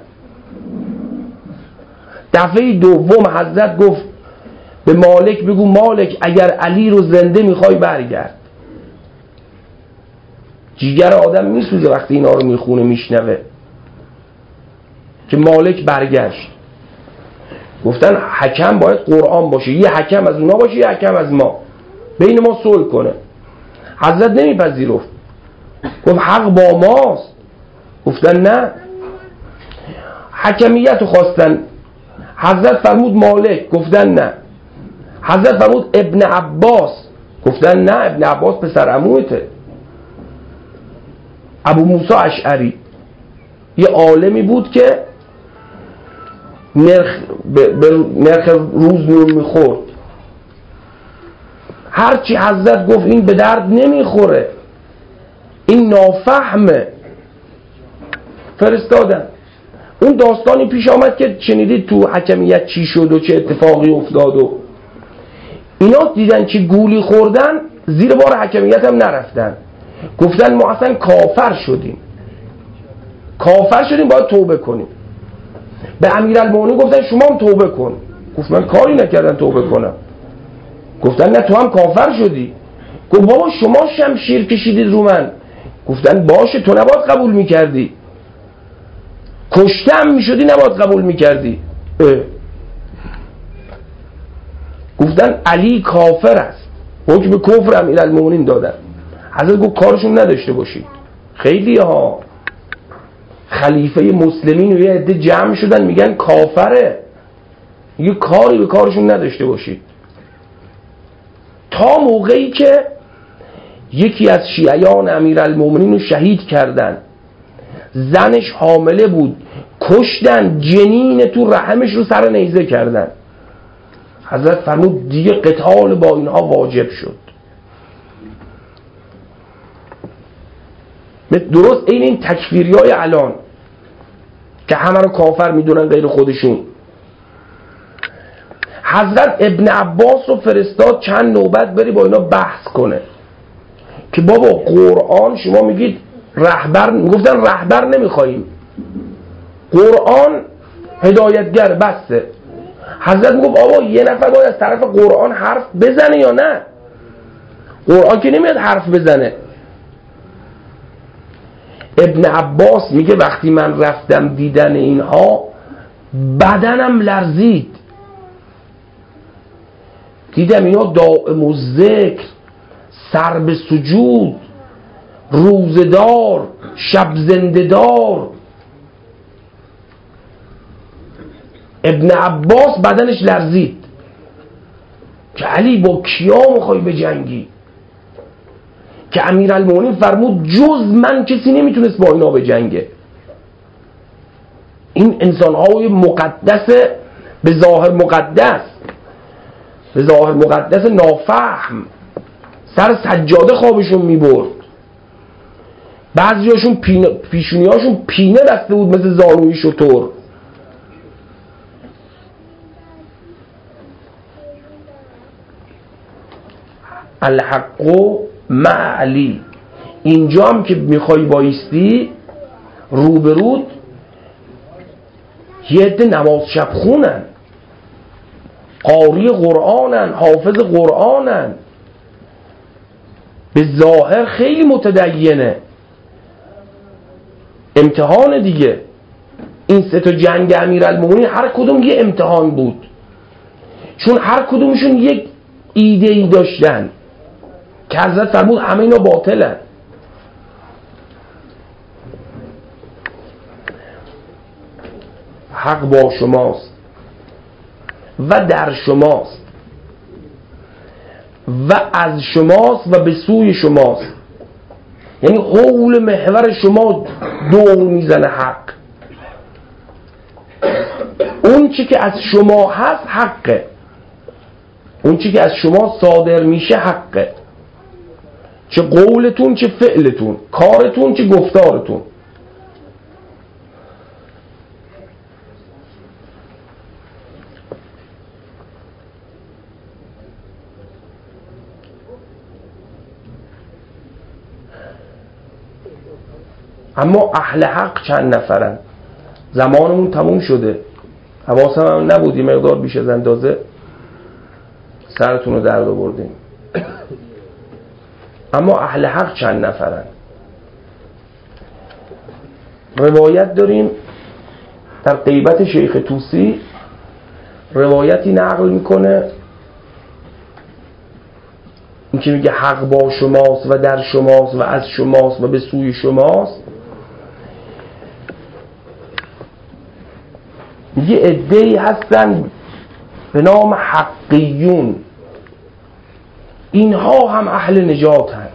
دفعه دوم حضرت گفت به مالک بگو مالک اگر علی رو زنده میخوای برگرد. جیگر آدم میسوزه وقتی اینا رو میخونه میشنوه که مالک برگشت. گفتن حکم باید قرآن باشه، یه حکم از اونا باشه یه حکم از ما، بین ما صلح کنه. حضرت نمیپذیرفت، گفت حق با ماست. گفتن نه. حکمیت رو خواستن، حضرت فرمود مالک، گفتن نه. حضرت فرمود ابن عباس، گفتن نه ابن عباس پسر عموته. ابو موسی اشعری یه عالمی بود که نرخ به نرخ روز نون میخورد. هرچی حضرت گفت این به درد نمیخوره، این نافهمه، فرستادن. اون داستانی پیش آمد که شنیدید تو حکمیت چی شد و چه اتفاقی افتاد و اینا دیدن که گولی خوردن، زیر بار حکمیت هم نرفتن، گفتن ما اصلا کافر شدیم، کافر شدیم باید توبه کنیم. به امیرالمومنین گفتن شما هم توبه کن. گفت من کاری نکردم توبه کنم. گفتن نه تو هم کافر شدی. گفت بابا شما شمشیر کشیدید رو من. گفتن باشه تو نباید قبول میکردی، کشته هم میشدی نباید قبول میکردی. گفتن علی کافر است، حکم کفر امیرالمومنین دادن. حضرت گفت کارشون نداشته باشید. خیلی ها خلیفه مسلمین و یه عده جمع شدن میگن کافره، یه کاری به کارشون نداشته باشید. تا موقعی که یکی از شیعیان امیرالمومنین رو شهید کردن، زنش حامله بود، کشتن، جنین تو رحمش رو سر نیزه کردن. حضرت فرمود دیگه قتال با اینها واجب شد. درست این این تکفیری های الان که همه رو کافر میدونن غیر خودشون. حضرت ابن عباس رو فرستاد چند نوبت بری با اینا بحث کنه که بابا قرآن شما میگید رهبر، میگفتن رهبر نمیخواییم، قرآن هدایتگر بسته. حضرت میگفت آبا یه نفر باید از طرف قرآن حرف بزنه یا نه؟ قرآن که نمیاد حرف بزنه. ابن عباس میگه وقتی من رفتم دیدن اینها بدنم لرزید، دیدم اینا دائم الذکر، سر به سجود، روزدار، شب زنده‌دار. ابن عباس بدنش لرزید که علی با کیا میخوای به جنگی؟ که امیرالمومنین فرمود جز من کسی نمیتونست با اینا به جنگه. این انسان‌های مقدس، به ظاهر مقدس، به ظاهر مقدس نافهم، سر سجاده خوابشون میبرد. بعضیاشون پینه، پیشونیاشون پینه بسته بود مثل زانوی شتر. الحق مع علی. اینجا هم که میخوای بایستی روبرود یه عده نماز شب خونن، قاری قرآنن، حافظ قرآنن، به ظاهر خیلی متدینه. امتحان دیگه. این سه تا جنگ امیرالمومنین هر کدوم یه امتحان بود، چون هر کدومشون یک ایده ای داشتن که حضرت فرمود همه اینا باطلن. حق با شماست و در شماست و از شماست و به سوی شماست. یعنی حول محور شما دور میزنه حق. اون چی که از شما هست حقه، اون چی که از شما صادر میشه حقه، چه قولتون چه فعلتون، کارتون چه گفتارتون. اما اهل حق چند نفرن؟ زمانمون تموم شده، حواسم هم نبود یه مقدار بیش از اندازه سرتون رو درد آوردیم. اما اهل حق چند نفرن؟ روایت داریم در غیبت شیخ طوسی، روایتی نقل میکنه این که میگه حق با شماست و در شماست و از شماست و به سوی شماست. میگه عده‌ای هستن به نام حقیون، اینها هم اهل نجات هن.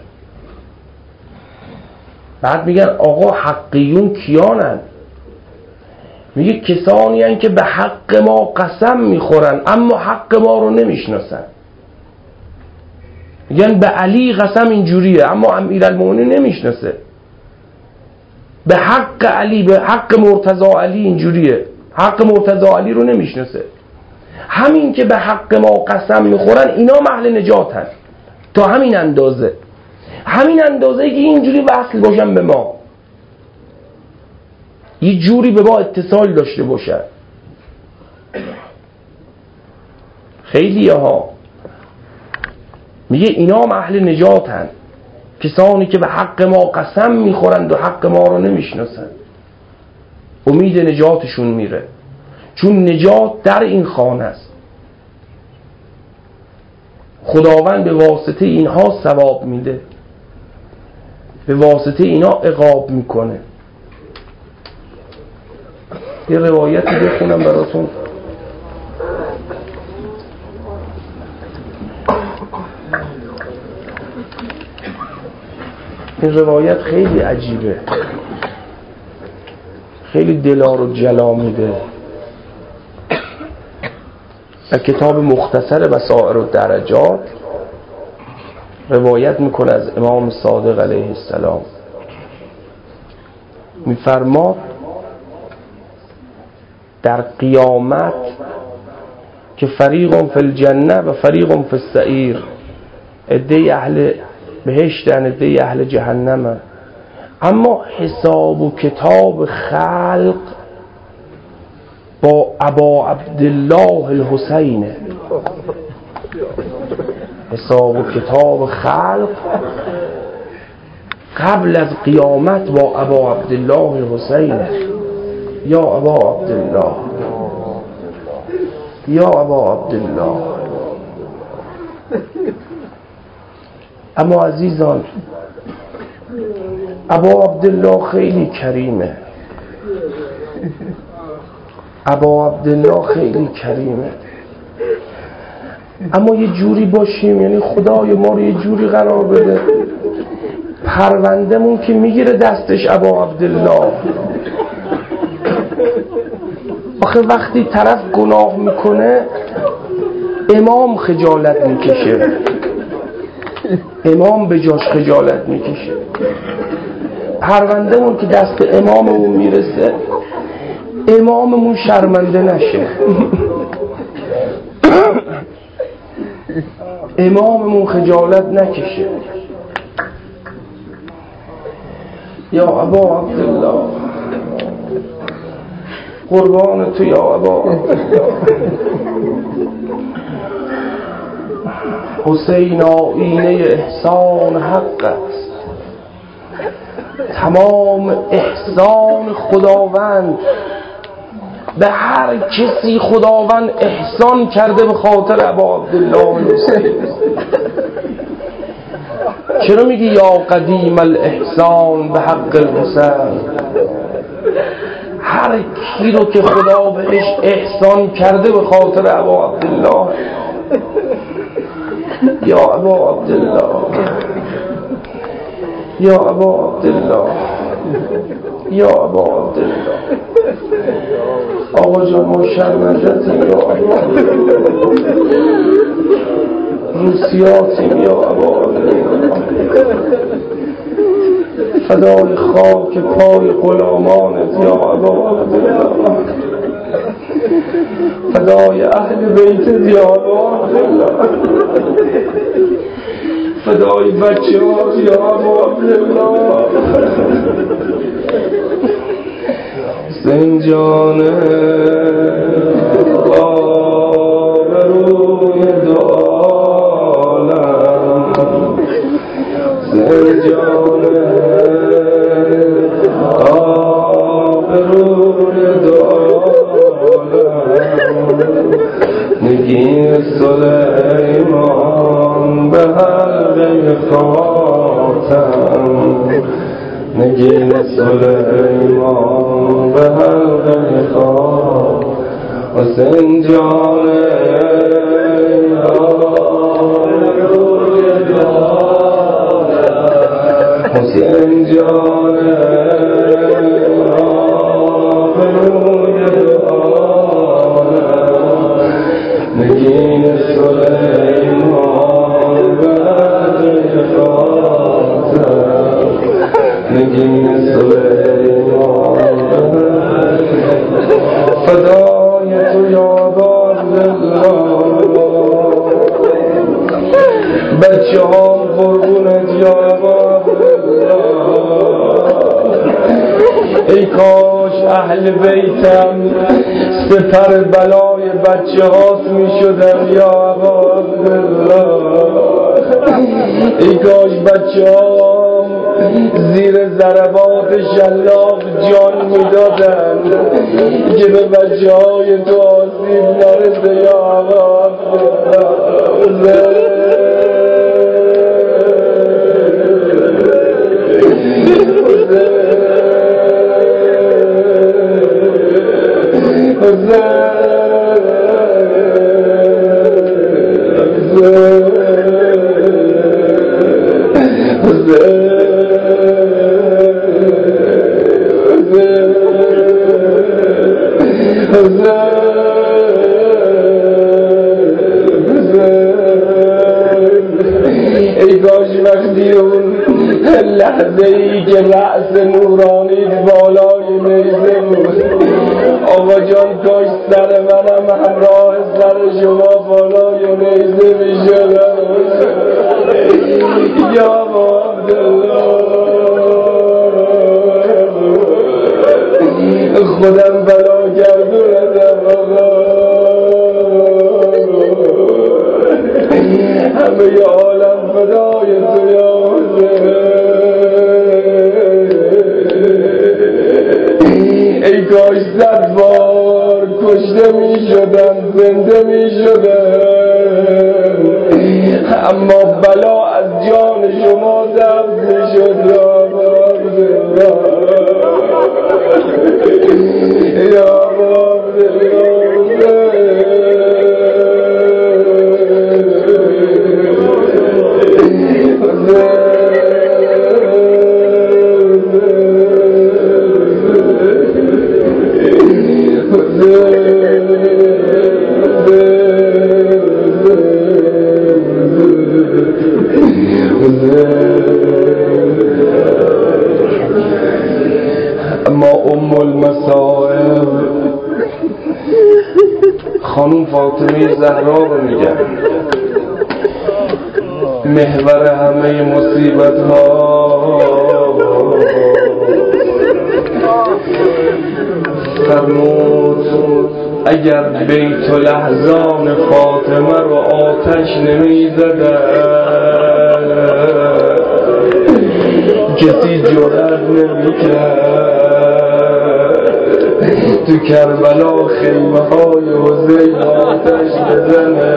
بعد میگن آقا حقیون کیانن؟ میگه کسانی هن که به حق ما قسم میخورن اما حق ما رو نمیشناسن. میگن به علی قسم اینجوریه اما امیرالمومنین نمیشناسه، به حق علی، به حق مرتضی علی اینجوریه، حق مرتضی علی رو نمیشناسه. همین که به حق ما قسم میخورن اینا اهل نجاتن تا همین اندازه، همین اندازه که اینجوری وصل باشن به ما، یه جوری به ما اتصال داشته باشن. خیلی ها میگه اینا هم اهل نجاتن، کسانی که به حق ما قسم میخورند و حق ما رو نمیشناسن. امید نجاتشون میره، چون نجات در این خانه است. خداوند به واسطه اینها ثواب میده، به واسطه اینا عقاب میکنه. یه روایتی بخونم براتون. این روایت خیلی عجیبه، خیلی دلا رو جلا میده. در کتاب مختصر بصائر الدرجات روایت میکنه از امام صادق علیه السلام، میفرماد در قیامت که فریق فی الجنه و فریق فی السعیر، عده اهل بهشتن عده اهل جهنم، اما حساب و کتاب خلق با ابا عبدالله الحسین. حساب و کتاب خلق قبل از قیامت با ابا عبدالله الحسین. یا ابا عبدالله، یا ابا عبدالله. اما عزیزان ابا عبدالله خیلی کریمه، ابا عبدالله خیلی کریمه، اما یه جوری باشیم، یعنی خدای ما رو یه جوری قرار بده پرونده‌مون که میگیره دستش ابا عبدالله. آخه وقتی طرف گناه میکنه امام خجالت میکشه، امام به جاش خجالت میکشه. پرونده‌مون که دست اماممون میرسه اماممون شرمنده نشه، اماممون خجالت نکشه. یا ابا عبدالله، قربان تو یا ابا عبدالله. حسین آینه احسان حق است، تمام احسان خداوند به هر کسی خداوند احسان کرده به خاطر ابا عبدالله الحسین. چرا میگی یا قدیم الاحسان به حق الحسین؟ هر کی رو که خدا بهش احسان کرده به خاطر ابا عبدالله. یا ابا عبدالله، یا ابا عبدالله، یا ابا عبدالله. آقا جان ما شرمندتیم یا ابا روسیاتیم یا ابا عبدالله. فدای خاک پای غلامانت یا ابا عبدالله، فدای اهل بیتت یا ابا عبدالله، فدای بچه ها یا ابا عبدالله، زنجانه آبروی دو عالم زنجانه آبروی دو عالم نگین سلیمان به حلقه خاتم نگین سلیمان به حلقه خاتم و زنجانه آبروی دو عالم و زنجانه آبروی دو عالم نگین سلیمان به حلقه خاتم نگین سلیمان فدای تو یا عبدالله بچه ها قربونت یا عبدالله ای کاش اهل بیتم سپر بلای بچه هاست می شدن یا عبدالله ای کاش بچه ها زیر ضربات شلاق جان میدادن که به بچه های تو آسیب نرسه یا عبدالله ای کاش وقتی اون لحظه ای که رأس نورانی بالای نیزه بود آقا جان کاش سر منم همراه سر شما بالای نیزه می شدم یا عبدالله خودم بلا گردوندم آقا همه ی عالم فدای تو یا ای کاش صد بار کشته می شدم زنده می شدم اما بلا از جان شما دفع می شد یا اما ام المصائب خانم فاطمه زهرا رو میگن محور همه مصیبت ها فرمود اگر بیت الاحزان فاطمه رو آتش نمی زدن کسی جرأت نمی کرد تو کربلا خیمه های حسین آتش بزنه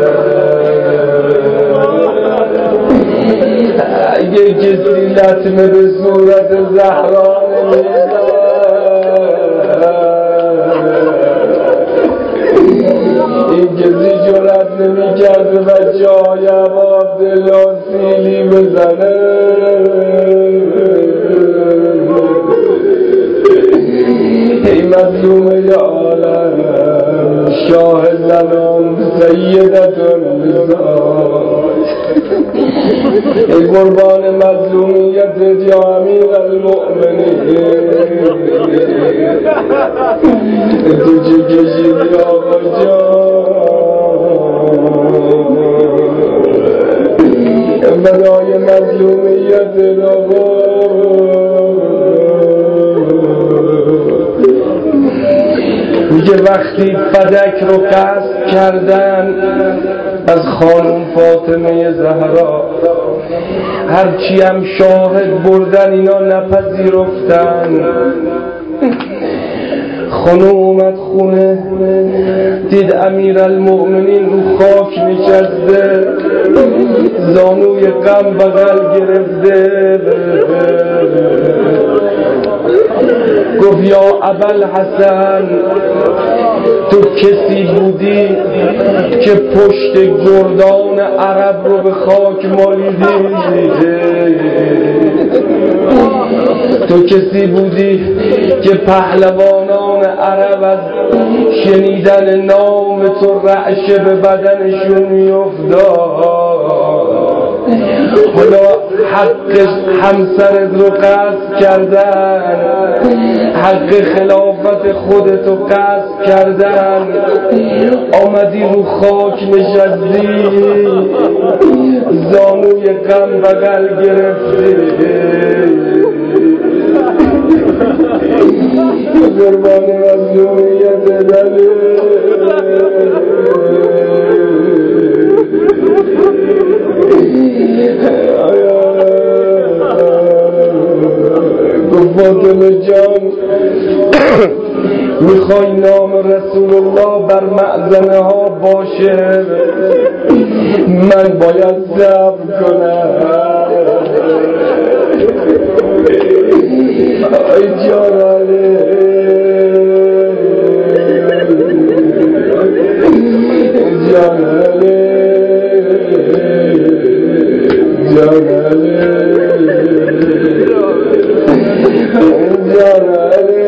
اگه کسی لطمه به صورت زهرا نمیزد این کسی جرأت نمی کرد به بچه های ابا عبدالله سیلی بزنه ای مظلوم عالم شاه زمان سیدتون نزاد ای قربان مظلومیت یا امیر المؤمنین تو چه کشیدی آقا جان برای مظلومیت آقا میگه وقتی فدک رو قصد کردن از خانم فاطمه زهرا، هرچی هم شاهد بردن اینا نپذیرفتن. خانم اومد خونه، دید امیرالمؤمنین رو خاک نشسته، زانوی غم بغل گرفته. گفت یا ابوالحسن، تو کسی بودی که پشت گردان عرب رو به خاک مالیدی؟ تو کسی بودی که پهلوانان عرب از شنیدن نام تو رعشه به بدنشون میافتاد؟ حالا حق همسرت رو قصد کردن، حق خلافت خودتو قصد کردن، آمدی رو خاک نشستی، زانوی غم بغل گرفتی. قربان مظلومیت دلی گفت فاطمه جان، میخوای نام رسول الله بر معزنه ها باشه؟ من باید صبر کنم. ای جان علی، جان علی، جان علی، جان علی،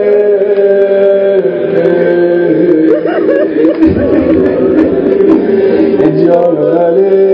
جان علی،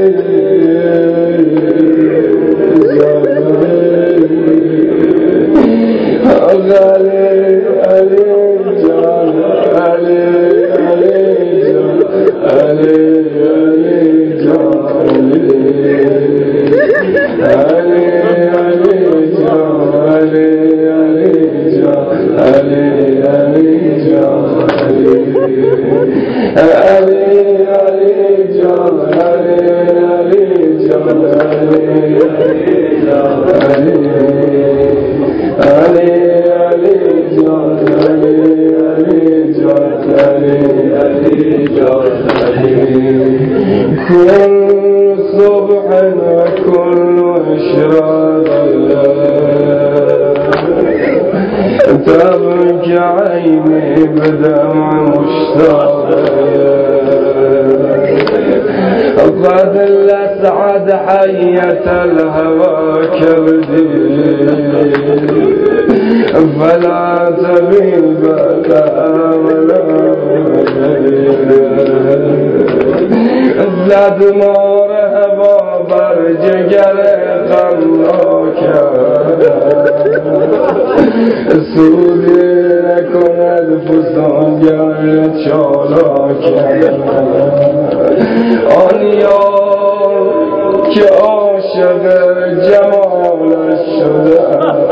كل صبح وكل إشراق تبكي عيني بدمع مشتاق، قد لسعد حية الهوى كبدي، فلا تبيب لها ولا زد مار هوا بر جگر غمناک، سودی نکند فسانگر چالاک. آن یار که عاشق جمالش شده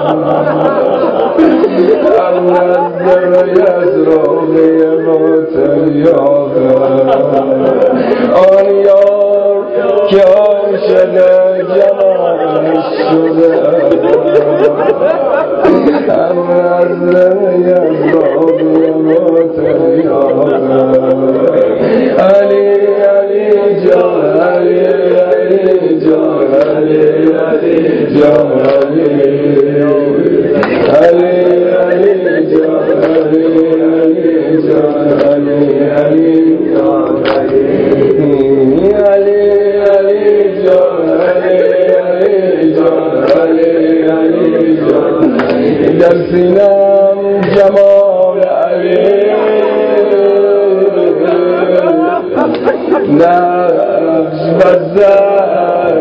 ام نزد یزراقی با تریاقه. آن یار که عاشق جمالش شده ام نزد یزراقی با تریاقه. علی علی جان علی علی جان علی علی جان علی علی علی جان علی علی جان علی علی جان علی علی علی جان علی علی جان علی علی جان در سینم جمال علی نقش بزد،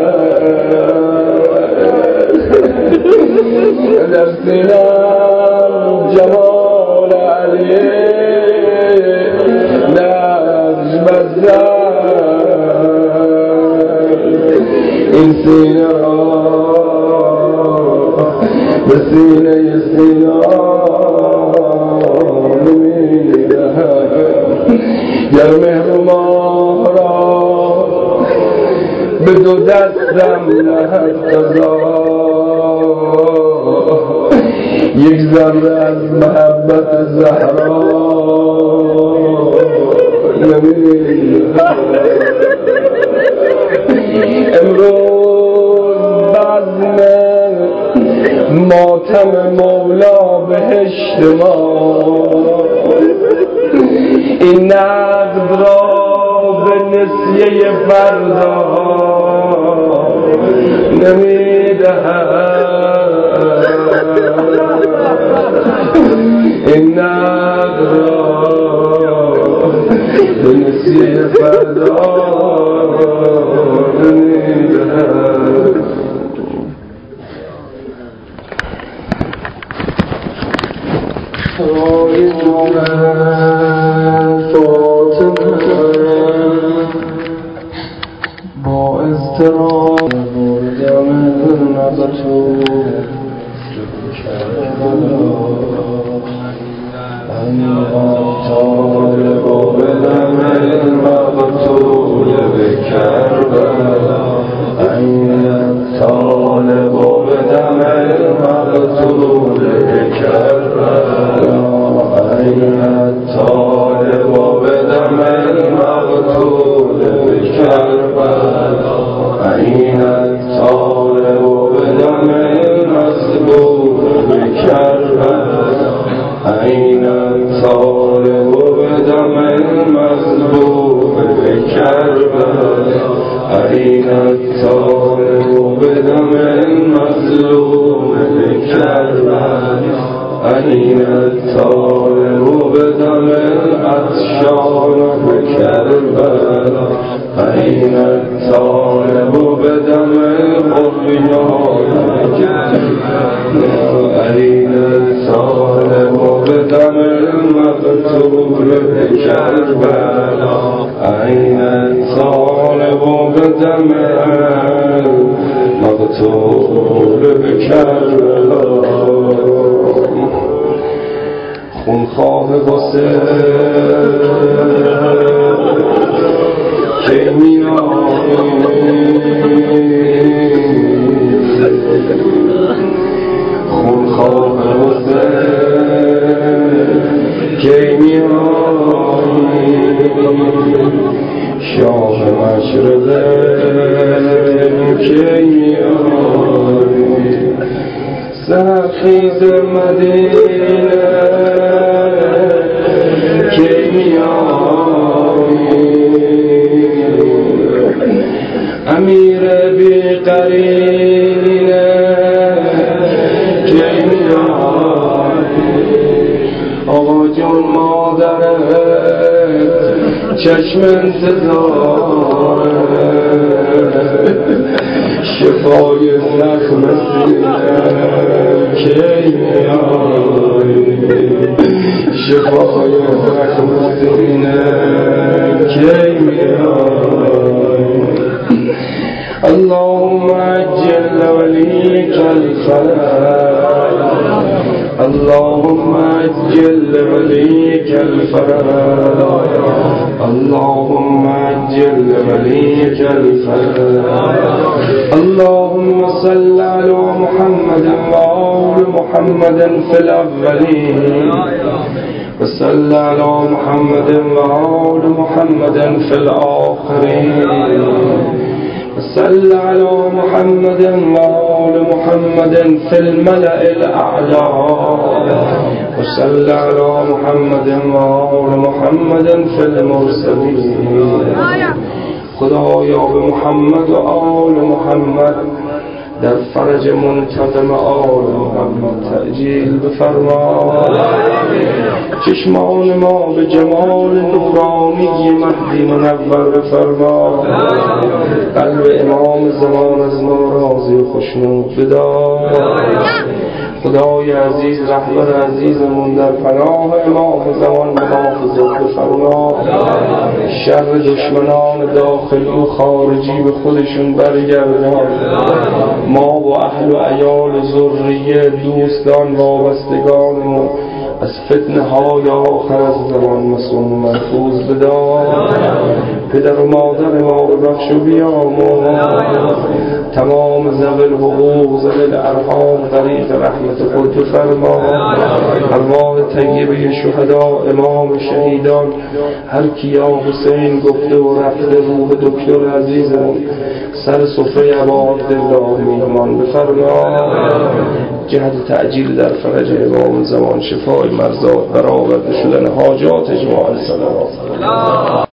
در سینم جمال علی نقش بزد. این سینه را به سینه سینا گر مهر ما را به دو دستم نهد قضا یک ذره از محبت زهرا امروز بزم ماتم مولا بهشت ما این نقد را به نسیه فردا نمیدهد این نقد را به نسیه فردا نمیدهد. رای جمعه فاطمه با اضطراب بردم نبتو طالب و بدم المقتول بکربلا طالب و بدم المقتول بکربلا طالب و بدم المقتول بکربلا این طالب و بدم المصبوح بکربلا این طالب و بدم المصبوح بکربلا این طالب و بدم المظلوم بکربلا این طالب و بدم العطشان بکربلا این طالب و بدم الغریان بکربلا این طالب و بدم المقتول بکربلا این طالب و بدم المقتول بکربلا خونخواه حسین کی میایی خونخواه حسین کی میایی شاه مشرقه کی میایی سرخیز مدینه کی میایی امیر بی قرینه کی میایی آقا جون مادرت چشم انتظاره شفای زخم سینه کی میایی شفای زخم سینه کی میایی اللهم عجل وليك الفرج اللهم عجل وليك الفرج اللهم عجل وليك الفرج اللهم صل على محمد وآل محمد في الأولين وصل على محمد وآل محمد في الآخرين وصل على محمد وآل محمد في الملأ الأعلى وصل على محمد وآل محمد في المرسلين خدایا به محمد و آل محمد در فرج منتظم آل محمد تعجیل بفرما چشمان ما به جمال نورانی مهدی منور بفرما قلب امام زمان از ما راضی و خوشنود بدار خدای عزیز رهبر عزیزمون در پناه امام زمان محافظت بفرما شر دشمنان داخلی و خارجی به خودشون برگردان ما و اهل و عیال ذریه دوستان وابستگانمون از فتنه های آخر از زمان مسلم محفوظ بدار. پدر و مادر ما ببخش و بیامرز، تمام ذوی الحقوق ذوی الارحام غریق رحمت خود بفرما. ارواح طیبه شهدا، امام شهیدان، هر کی یا حسین گفته و رفته، روح دکتر عزیزمون سر سفره عباد الله میهمان بفرما. جهت تعجیل در فرج امام زمان، شفای مرضات، برآورده شدن حاجات اجماع الصلوات.